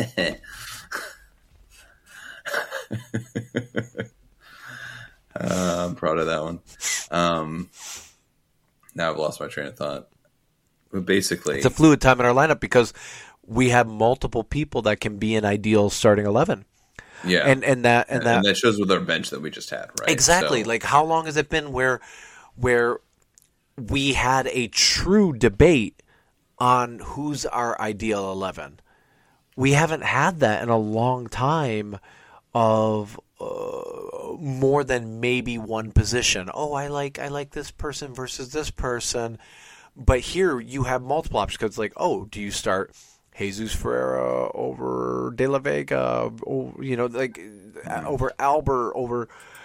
uh, I'm proud of that one. Um, now I've lost my train of thought. But basically, It's a fluid time in our lineup because we have multiple people that can be an ideal starting eleven. yeah, And and that and and that that shows with our bench that we just had, right? exactly. So- Like, how long has it been where where we had a true debate on who's our ideal eleven? We haven't had that in a long time of uh, more than maybe one position. Oh, I like I like this person versus this person. But here you have multiple options because it's like, oh, do you start Jesus Ferreira over De La Vega, or, you know, like mm. over Albert, over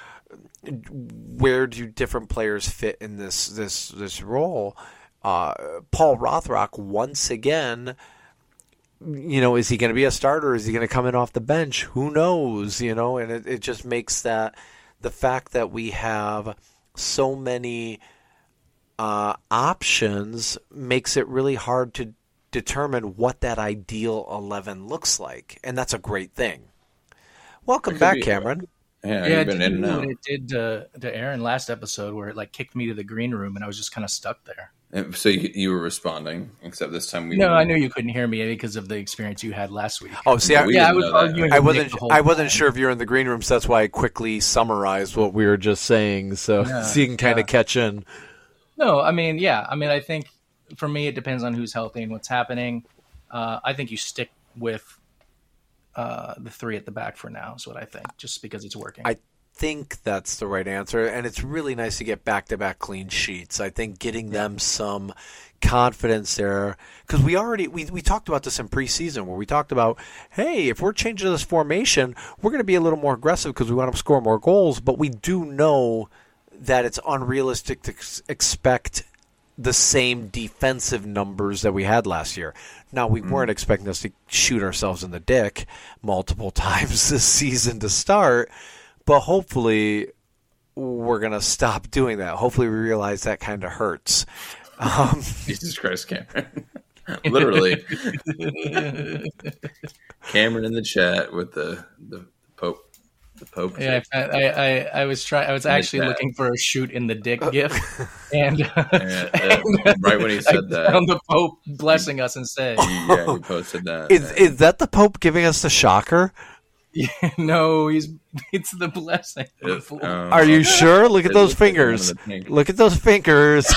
where do different players fit in this this this role? Uh, Paul Rothrock, once again, you know, is he going to be a starter? Is he going to come in off the bench? Who knows? You know, and it, it just makes that the fact that we have so many uh, options makes it really hard to determine what that ideal eleven looks like, and that's a great thing. Welcome back, be, Cameron. Yeah, Yeah, you've been it in and did out. what it did to, to Aaron last episode, where it like kicked me to the green room, and I was just kind of stuck there. And so you, you were responding, except this time we. No, I knew you couldn't hear me because of the experience you had last week. Oh, see, Yeah, I, we yeah, I didn't was know that. arguing. I with wasn't. Nick the whole I wasn't time. sure if you were in the green room, so that's why I quickly summarized what we were just saying, so, Yeah, so you can kind yeah. of catch in. No, I mean, yeah, I mean, I think for me it depends on who's healthy and what's happening. Uh, I think you stick with uh, the three at the back for now. Is what I think, just because it's working. I think that's the right answer, and it's really nice to get back-to-back clean sheets. I think getting them some confidence there, because we already we, we talked about this in preseason where we talked about, hey, if we're changing this formation, we're going to be a little more aggressive because we want to score more goals, but we do know that it's unrealistic to ex- expect the same defensive numbers that we had last year. Now, we mm. weren't expecting us to shoot ourselves in the dick multiple times this season to start, but hopefully we're going to stop doing that. Hopefully we realize that kind of hurts. Um, Jesus Christ, Cameron. Literally. Cameron in the chat with the, the Pope. The Pope. yeah, I, I, I, I was trying. I was actually chat. looking for a shoot in the dick gif, and, And, uh, right when he said I that. found the Pope blessing us instead. Yeah, he posted that. is, is that the Pope giving us the shocker? No, he's it's the blessing. It- Fool. um, Are you sure? Look at it those looks like one of fingers. the things. Look at those fingers.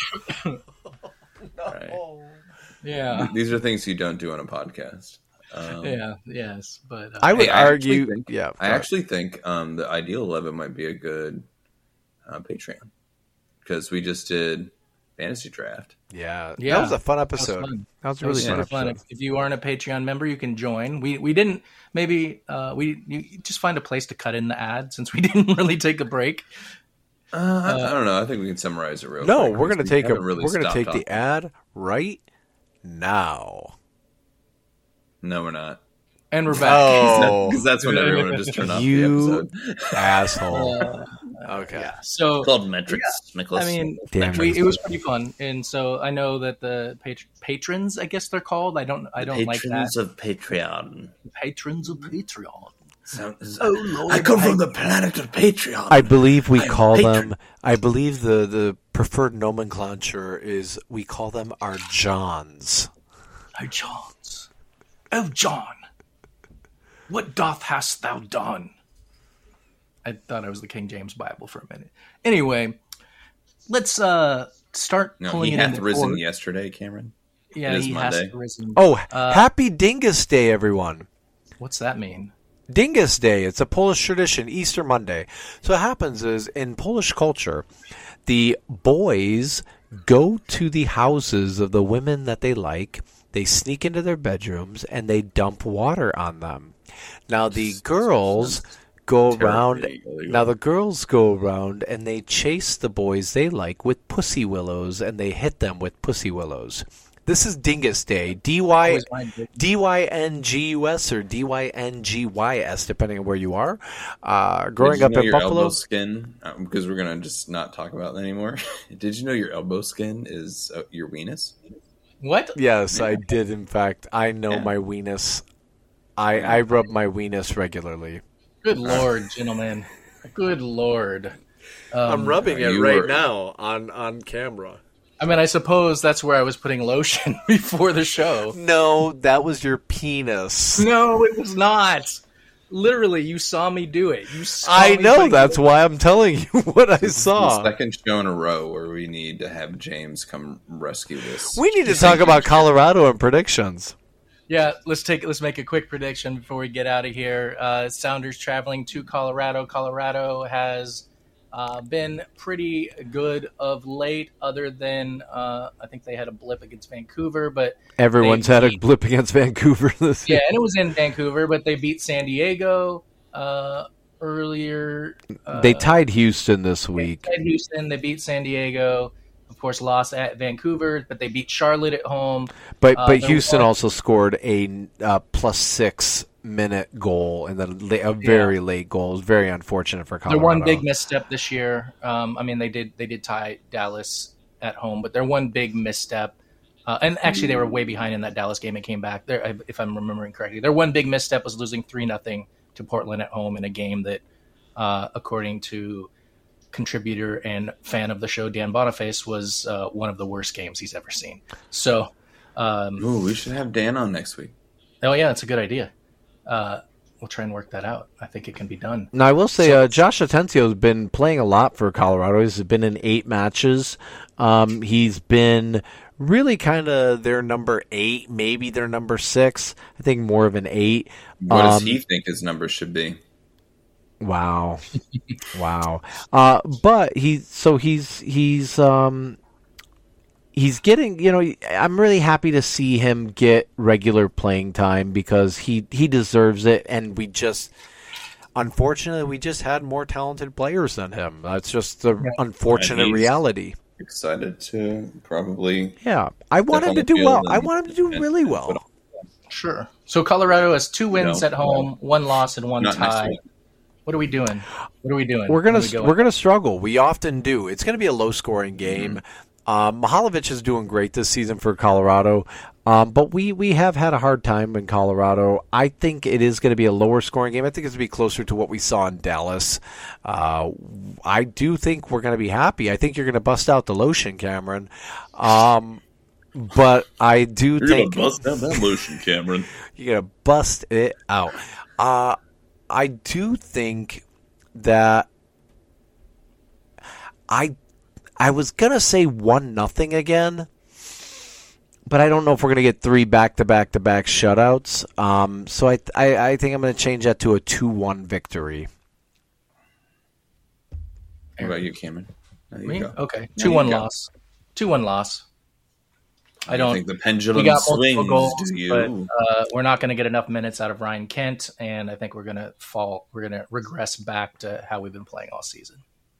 Right. yeah, These are things you don't do on a podcast. Um, yeah, yes, but uh, I would Hey, I argue. actually think- yeah, I actually think um, the ideal eleven might be a good uh, Patreon because we just did fantasy draft. yeah, Yeah, that was a fun that was episode. fun. That was a It was really fun super fun. episode. If, if you aren't a Patreon member, you can join. We we didn't maybe uh, we you just find a place to cut in the ad since we didn't really take a break. Uh, I, I don't know. I think we can summarize it real No, quick. we're gonna We take a haven't really we're gonna stopped take talking. the ad right now. No, we're not. And we're back. Oh, Because that's when everyone just turned off You- the episode. asshole. Uh, Okay. yeah. So Called metrics, Nicholas. I mean, Damn we, it. it was pretty fun, and so I know that the pat- patrons, I guess they're called. I don't, I don't like that. of Patreon. Patrons of Patreon. Oh, Lord, I come from the planet of Patreon. I believe we I'm call patron. them. I believe the the preferred nomenclature is we call them our Johns. Oh, Johns. Oh, John. What doth hast thou done? I thought I was the King James Bible for a minute. Anyway, let's uh start No, pulling he it hath into risen court. yesterday, Cameron. Yeah, It is he Monday. has risen. Oh, Uh, happy Dingus Day, everyone. What's that mean? Dingus Day. It's a Polish tradition, Easter Monday. So what happens is, in Polish culture, the boys go to the houses of the women that they like, they sneak into their bedrooms, and they dump water on them. Now the girls go around, illegal. now the girls go around and they chase the boys they like with pussy willows, and they hit them with pussy willows. This is Dingus Day, D Y Always mind- D Y N G U S or D Y N G Y S, depending on where you are. Uh, growing Did you up know in your Buffalo, elbow skin, um, because we're gonna just not talk about that anymore. Did you know your elbow skin is uh, your weenus? What? yes, I did. In fact, I know Yeah. my weenus. I I rub my weenus regularly. Good lord, gentlemen. Good lord. Um, I'm rubbing it you right were- now on on camera. I mean, I suppose that's where I was putting lotion before the show. No, that was your penis. No, it was not. Literally, you saw me do it. You saw I me know. putting That's why I'm telling you what I The saw. second show in a row where we need to have James come rescue this. We need to talk about Colorado and predictions. Yeah, let's take let's make a quick prediction before we get out of here. Uh, Sounders traveling to Colorado. Colorado has uh, been pretty good of late, other than uh, I think they had a blip against Vancouver, but Everyone's they had a beat- blip against Vancouver this yeah, year. and it was in Vancouver, but they beat San Diego uh, earlier. Uh, They tied Houston this They week. tied Houston. They beat San Diego. Of course, lost at Vancouver, but they beat Charlotte at home. But Uh, but there Houston was- also scored a uh, plus six minute goal and then la- a very late goal. It was very unfortunate for Their Colorado. one big misstep this year. Um, I mean, they did they did tie Dallas at home, but their one big misstep. Uh, and actually, they were way behind in that Dallas game and came back. There, if I'm remembering correctly, their one big misstep was losing three nothing to Portland at home in a game that, uh, according to contributor and fan of the show Dan Boniface, was uh, one of the worst games he's ever seen. So, um, Ooh, we should have Dan on next week. oh yeah, that's a good idea. Uh, we'll try and work that out. I think it can be done. Now I will say, So- uh, Josh Atencio has been playing a lot for Colorado. He's been in eight matches. Um, he's been really kind of their number eight, maybe their number six. I think more of an eight. What does Um, he think his number should be? Wow, wow. Uh, but he, so he's he's um, he's getting. You know, I'm really happy to see him get regular playing time because he he deserves it, and we just. Unfortunately, we just had more talented players than him. That's just the unfortunate And he's- reality. Excited to probably. Yeah, I want Step him to on the do well. field I and- want him to do and- really and well. put on- Sure. So Colorado has two wins No, at home, one loss, and one Not next tie. week. What are we doing? What are we doing? We're gonna Where are we going? we're gonna struggle. We often do. It's gonna be a low scoring game. Mm-hmm. Um, Mihalovic is doing great this season for Colorado, um, but we, we have had a hard time in Colorado. I think it is going to be a lower scoring game. I think it's going to be closer to what we saw in Dallas. Uh, I do think we're going to be happy. I think you're going to bust out the lotion, Cameron. Um, but I do You're think gonna bust down that lotion, Cameron. you're gonna bust it out. Uh, I do think that I I was gonna say one nothing again, but I don't know if we're gonna get three back to back to back shutouts. Um, so I, I I think I'm gonna change that to a two one victory. What about you, Cameron? There you Me? go. Okay. There Two you one go. loss. Two one loss. I You don't think the we pendulum got swings, multiple goals, do you? but uh, we're not going to get enough minutes out of Ryan Kent, and I think we're going to fall. We're going to regress back to how we've been playing all season.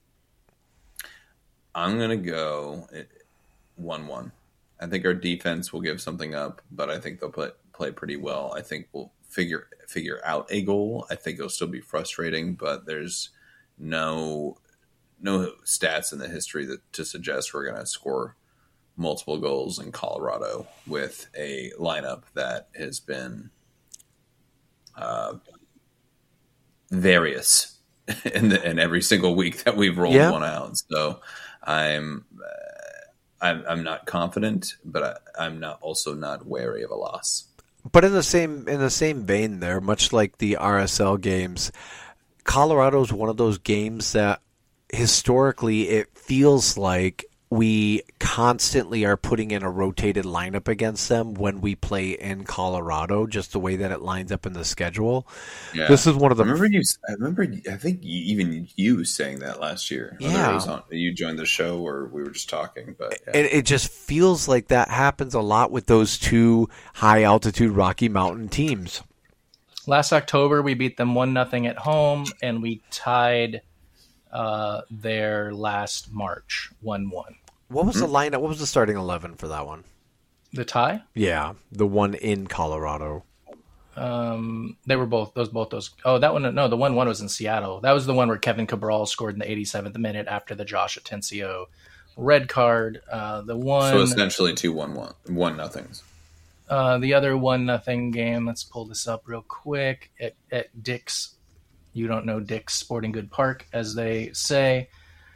I'm going to go one one. I think our defense will give something up, but I think they'll play, play pretty well. I think we'll figure figure out a goal. I think it'll still be frustrating, but there's no no stats in the history that to suggest we're going to score multiple goals in Colorado with a lineup that has been uh, various in, the, in every single week that we've rolled Yeah. one out. So I'm, uh, I'm I'm not confident, but I, I'm not also not wary of a loss. But in the same in the same vein, there, much like the R S L games, Colorado's one of those games that historically it feels like we constantly are putting in a rotated lineup against them when we play in Colorado, just the way that it lines up in the schedule. Yeah. This is one of the. I remember you. I remember. I think you, even you saying that last year. Whether Yeah. it was on, you joined the show or we were just talking, but yeah. It, it just feels like that happens a lot with those two high altitude Rocky Mountain teams. Last October, we beat them one nothing at home, and we tied uh, their last March one one. What was the lineup? What was the starting eleven for that one? The tie? Yeah, the one in Colorado. Um, they were both those. Both those. Oh, that one. No, the one one was in Seattle. That was the one where Kevin Cabral scored in the eighty-seventh minute after the Josh Atencio red card. Uh, the one. So essentially two one one one nothings. Uh, the other one nothing game. Let's pull this up real quick at, at Dick's. You don't know Dick's Sporting Good Park, as they say.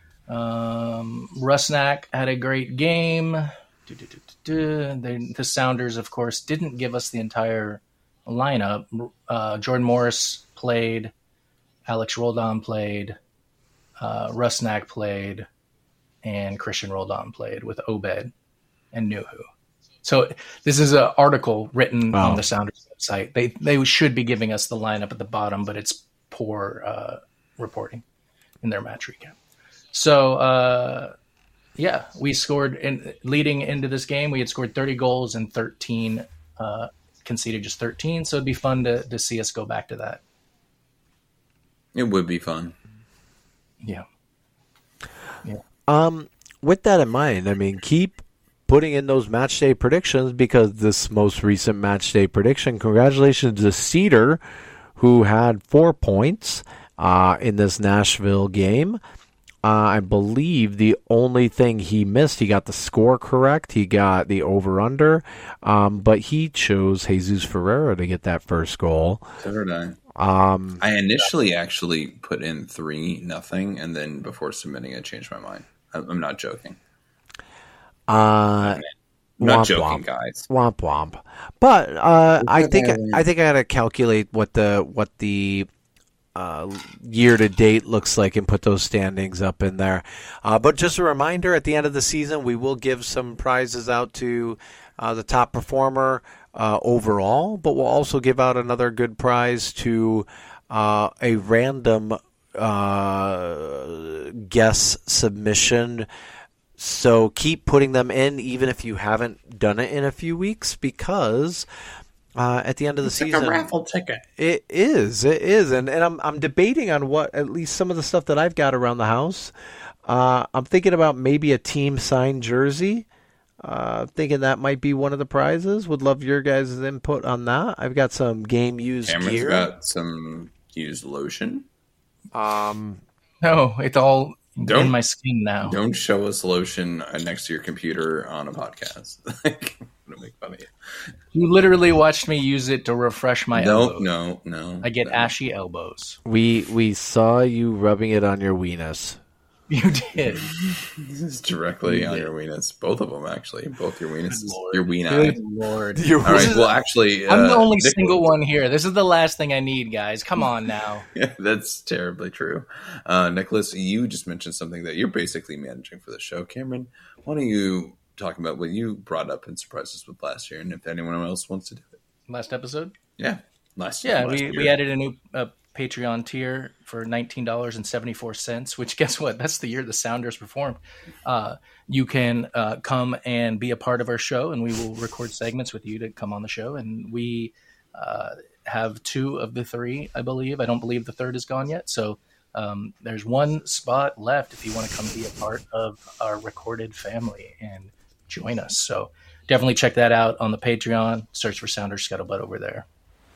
Um, Rusnak had a great game. Du- du- du- du- du. They, the Sounders, of course, didn't give us the entire lineup. Uh, Jordan Morris played. Alex Roldan played. Uh, Rusnak played. And Christian Roldan played with Obed and Nuhu. So this is an article written Oh. on the Sounders website. They they should be giving us the lineup at the bottom, but it's poor uh, reporting in their match recap. So uh, yeah, we scored in leading into this game. We had scored thirty goals and thirteen uh, conceded just thirteen. So it'd be fun to to see us go back to that. It would be fun. Yeah. Yeah. Um, with that in mind, I mean, keep putting in those match day predictions, because this most recent match day prediction, congratulations to Cedar, who had four points uh, in this Nashville game. Uh, I believe the only thing he missed, he got the score correct. He got the over-under, um, but he chose Jesus Ferreira to get that first goal. So did I. Um, I initially actually put in three nothing, and then before submitting, I changed my mind. I'm I'm not joking. uh, I'm not womp joking, womp. guys. Womp womp. But uh, I think Okay. I think I got to calculate what the what the uh, year to date looks like and put those standings up in there. Uh, but just a reminder, at the end of the season, we will give some prizes out to uh, the top performer uh, overall, but we'll also give out another good prize to uh, a random uh, guess submission. So keep putting them in, even if you haven't done it in a few weeks, because uh, at the end of the season, ticket. it is, it is, and and I'm I'm debating on what at least some of the stuff that I've got around the house. Uh, I'm thinking about maybe a team signed jersey. Uh, thinking that might be one of the prizes. Would love your guys' input on that. I've got some game used Cameron's gear. got some used lotion. Um, No, it's all Don't- in my skin now. Don't show us lotion uh, next to your computer on a podcast. Like, I'm gonna make fun of you. You literally watched me use it to refresh my No, elbows. no, no. I get no. ashy elbows. we we saw you rubbing it on your weenus. You did. This is directly on your weenus. Both of them, actually. Both your weenuses. Lord. Your ween eye. Good Lord. Your All right. This is- Well, actually, I'm the uh, only Nick- single one here. This is the last thing I need, guys. Come on now. Yeah, that's terribly true. Uh, Nicholas, you just mentioned something that you're basically managing for the show. Cameron, why don't you talk about what you brought up and surprised us with last year, and if anyone else wants to do it? Last episode? Yeah, last Yeah, last we, year. we added a new uh, Patreon tier for nineteen dollars and seventy-four cents, which guess what? That's the year the Sounders performed. Uh, you can uh, come and be a part of our show, and we will record segments with you to come on the show. And we uh, have two of the three, I believe. I don't believe the third is gone yet. So um, there's one spot left if you want to come be a part of our recorded family and join us. So definitely check that out on the Patreon. Search for Sounders Scuttlebutt over there.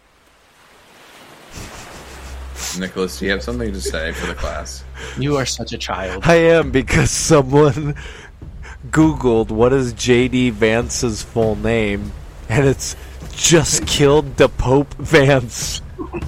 Nicholas, do you have something to say for the class? You are such a child. I am, because someone Googled what is J D Vance's full name, and it's just killed the Pope Vance.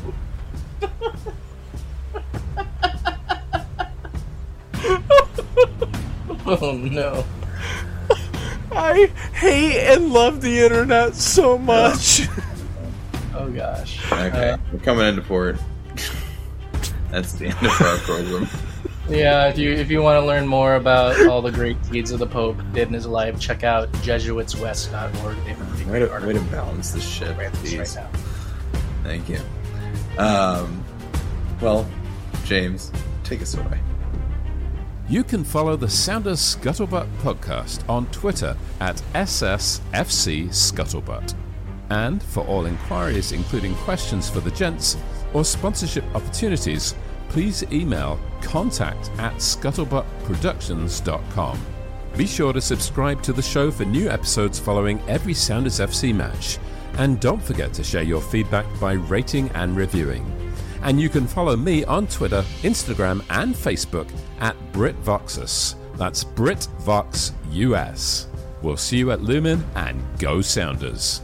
Oh no. I hate and love the internet so much. Oh gosh. Okay, Uh, we're coming into port. That's the end of our program. Yeah, if you if you want to learn more about all the great deeds of the Pope did in his life, check out Jesuits West dot org. They have a pretty Way great to, article way to balance this shit. right Jeez. now. Thank you. Um, well, James, take us away. You can follow the Sounders Scuttlebutt podcast on Twitter at S S F C Scuttlebutt. And for all inquiries, including questions for the gents or sponsorship opportunities, please email contact at scuttlebutt productions dot com. Be sure to subscribe to the show for new episodes following every Sounders F C match. And don't forget to share your feedback by rating and reviewing. And you can follow me on Twitter, Instagram, and Facebook at BritVoxus. That's BritVoxUS. We'll see you at Lumen, and go Sounders.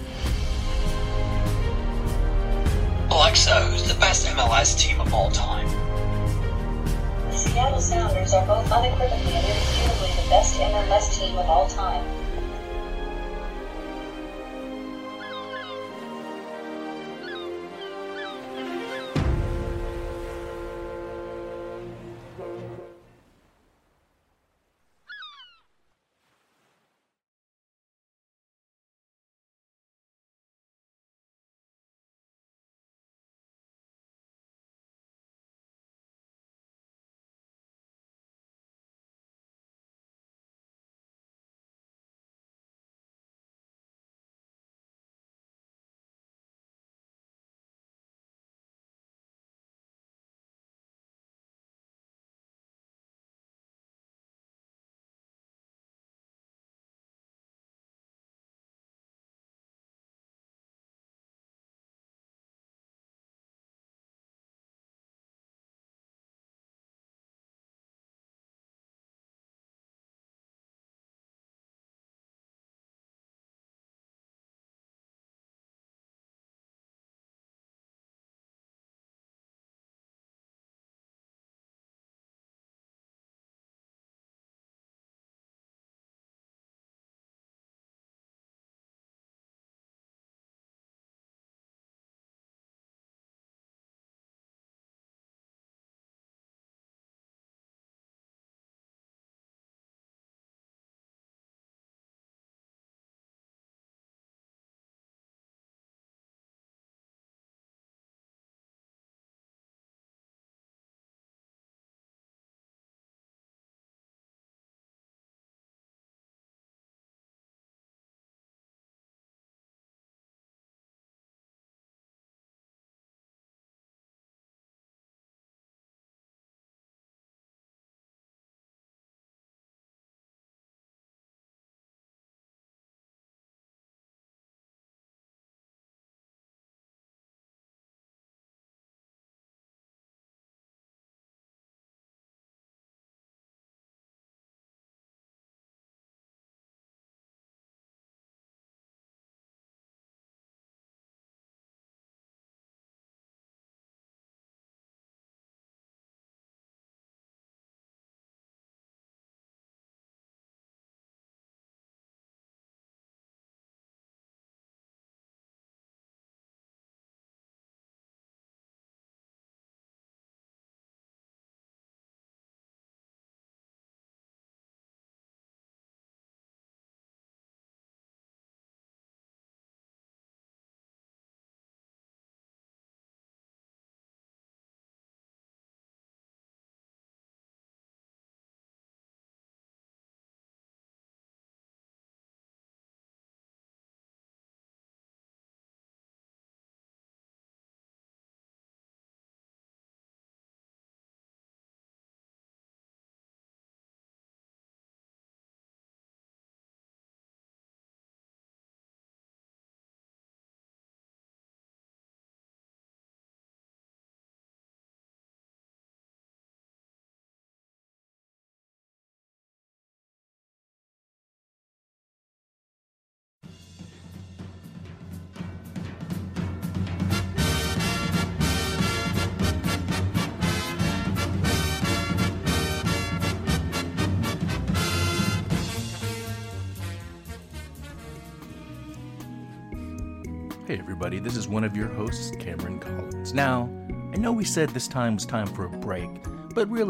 Alexa, who's the best M L S team of all time? The Seattle Sounders are both unequivocally and irrefutably the best M L S team of all time. Hey everybody, this is one of your hosts, Cameron Collins. Now, I know we said this time was time for a break, but really,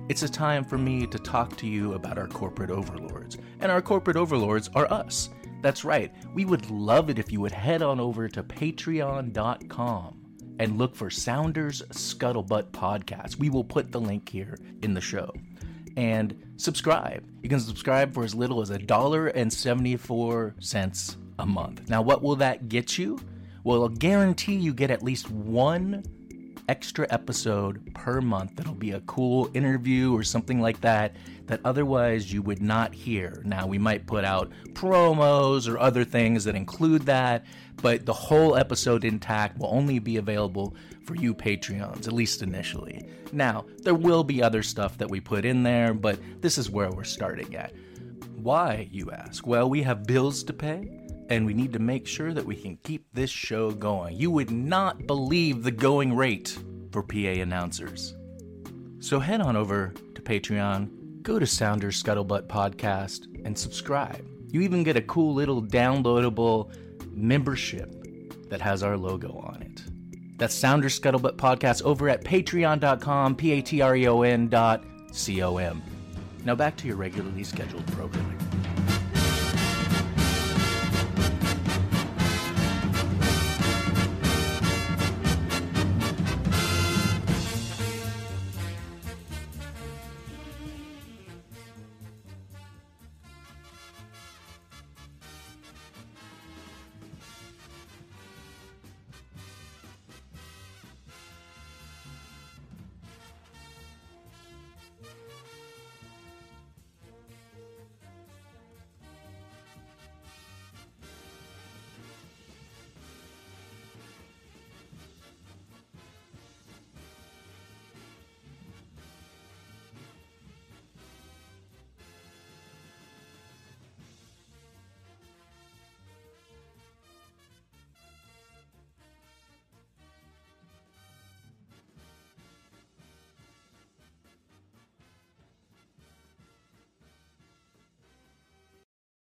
It's a time for me to talk to you about our corporate overlords. And our corporate overlords are us. That's right. We would love it if you would head on over to patreon dot com and look for Sounders Scuttlebutt Podcast. We will put the link here in the show. And subscribe. You can subscribe for as little as one dollar and seventy-four cents a month. Now, what will that get you? Well, I'll guarantee you get at least one extra episode per month that'll be a cool interview or something like that that otherwise you would not hear. Now, we might put out promos or other things that include that, but the whole episode intact will only be available for you Patreons, at least initially. Now, there will be other stuff that we put in there, but this is where we're starting at. Why, you ask? Well, we have bills to pay, and we need to make sure that we can keep this show going. You would not believe the going rate for P A announcers. So head on over to Patreon, go to Sounders Scuttlebutt Podcast, and subscribe. You even get a cool little downloadable membership that has our logo on it. That's Sounders Scuttlebutt Podcast over at patreon dot com, P A T R E O N dot C O M. Now back to your regularly scheduled programming.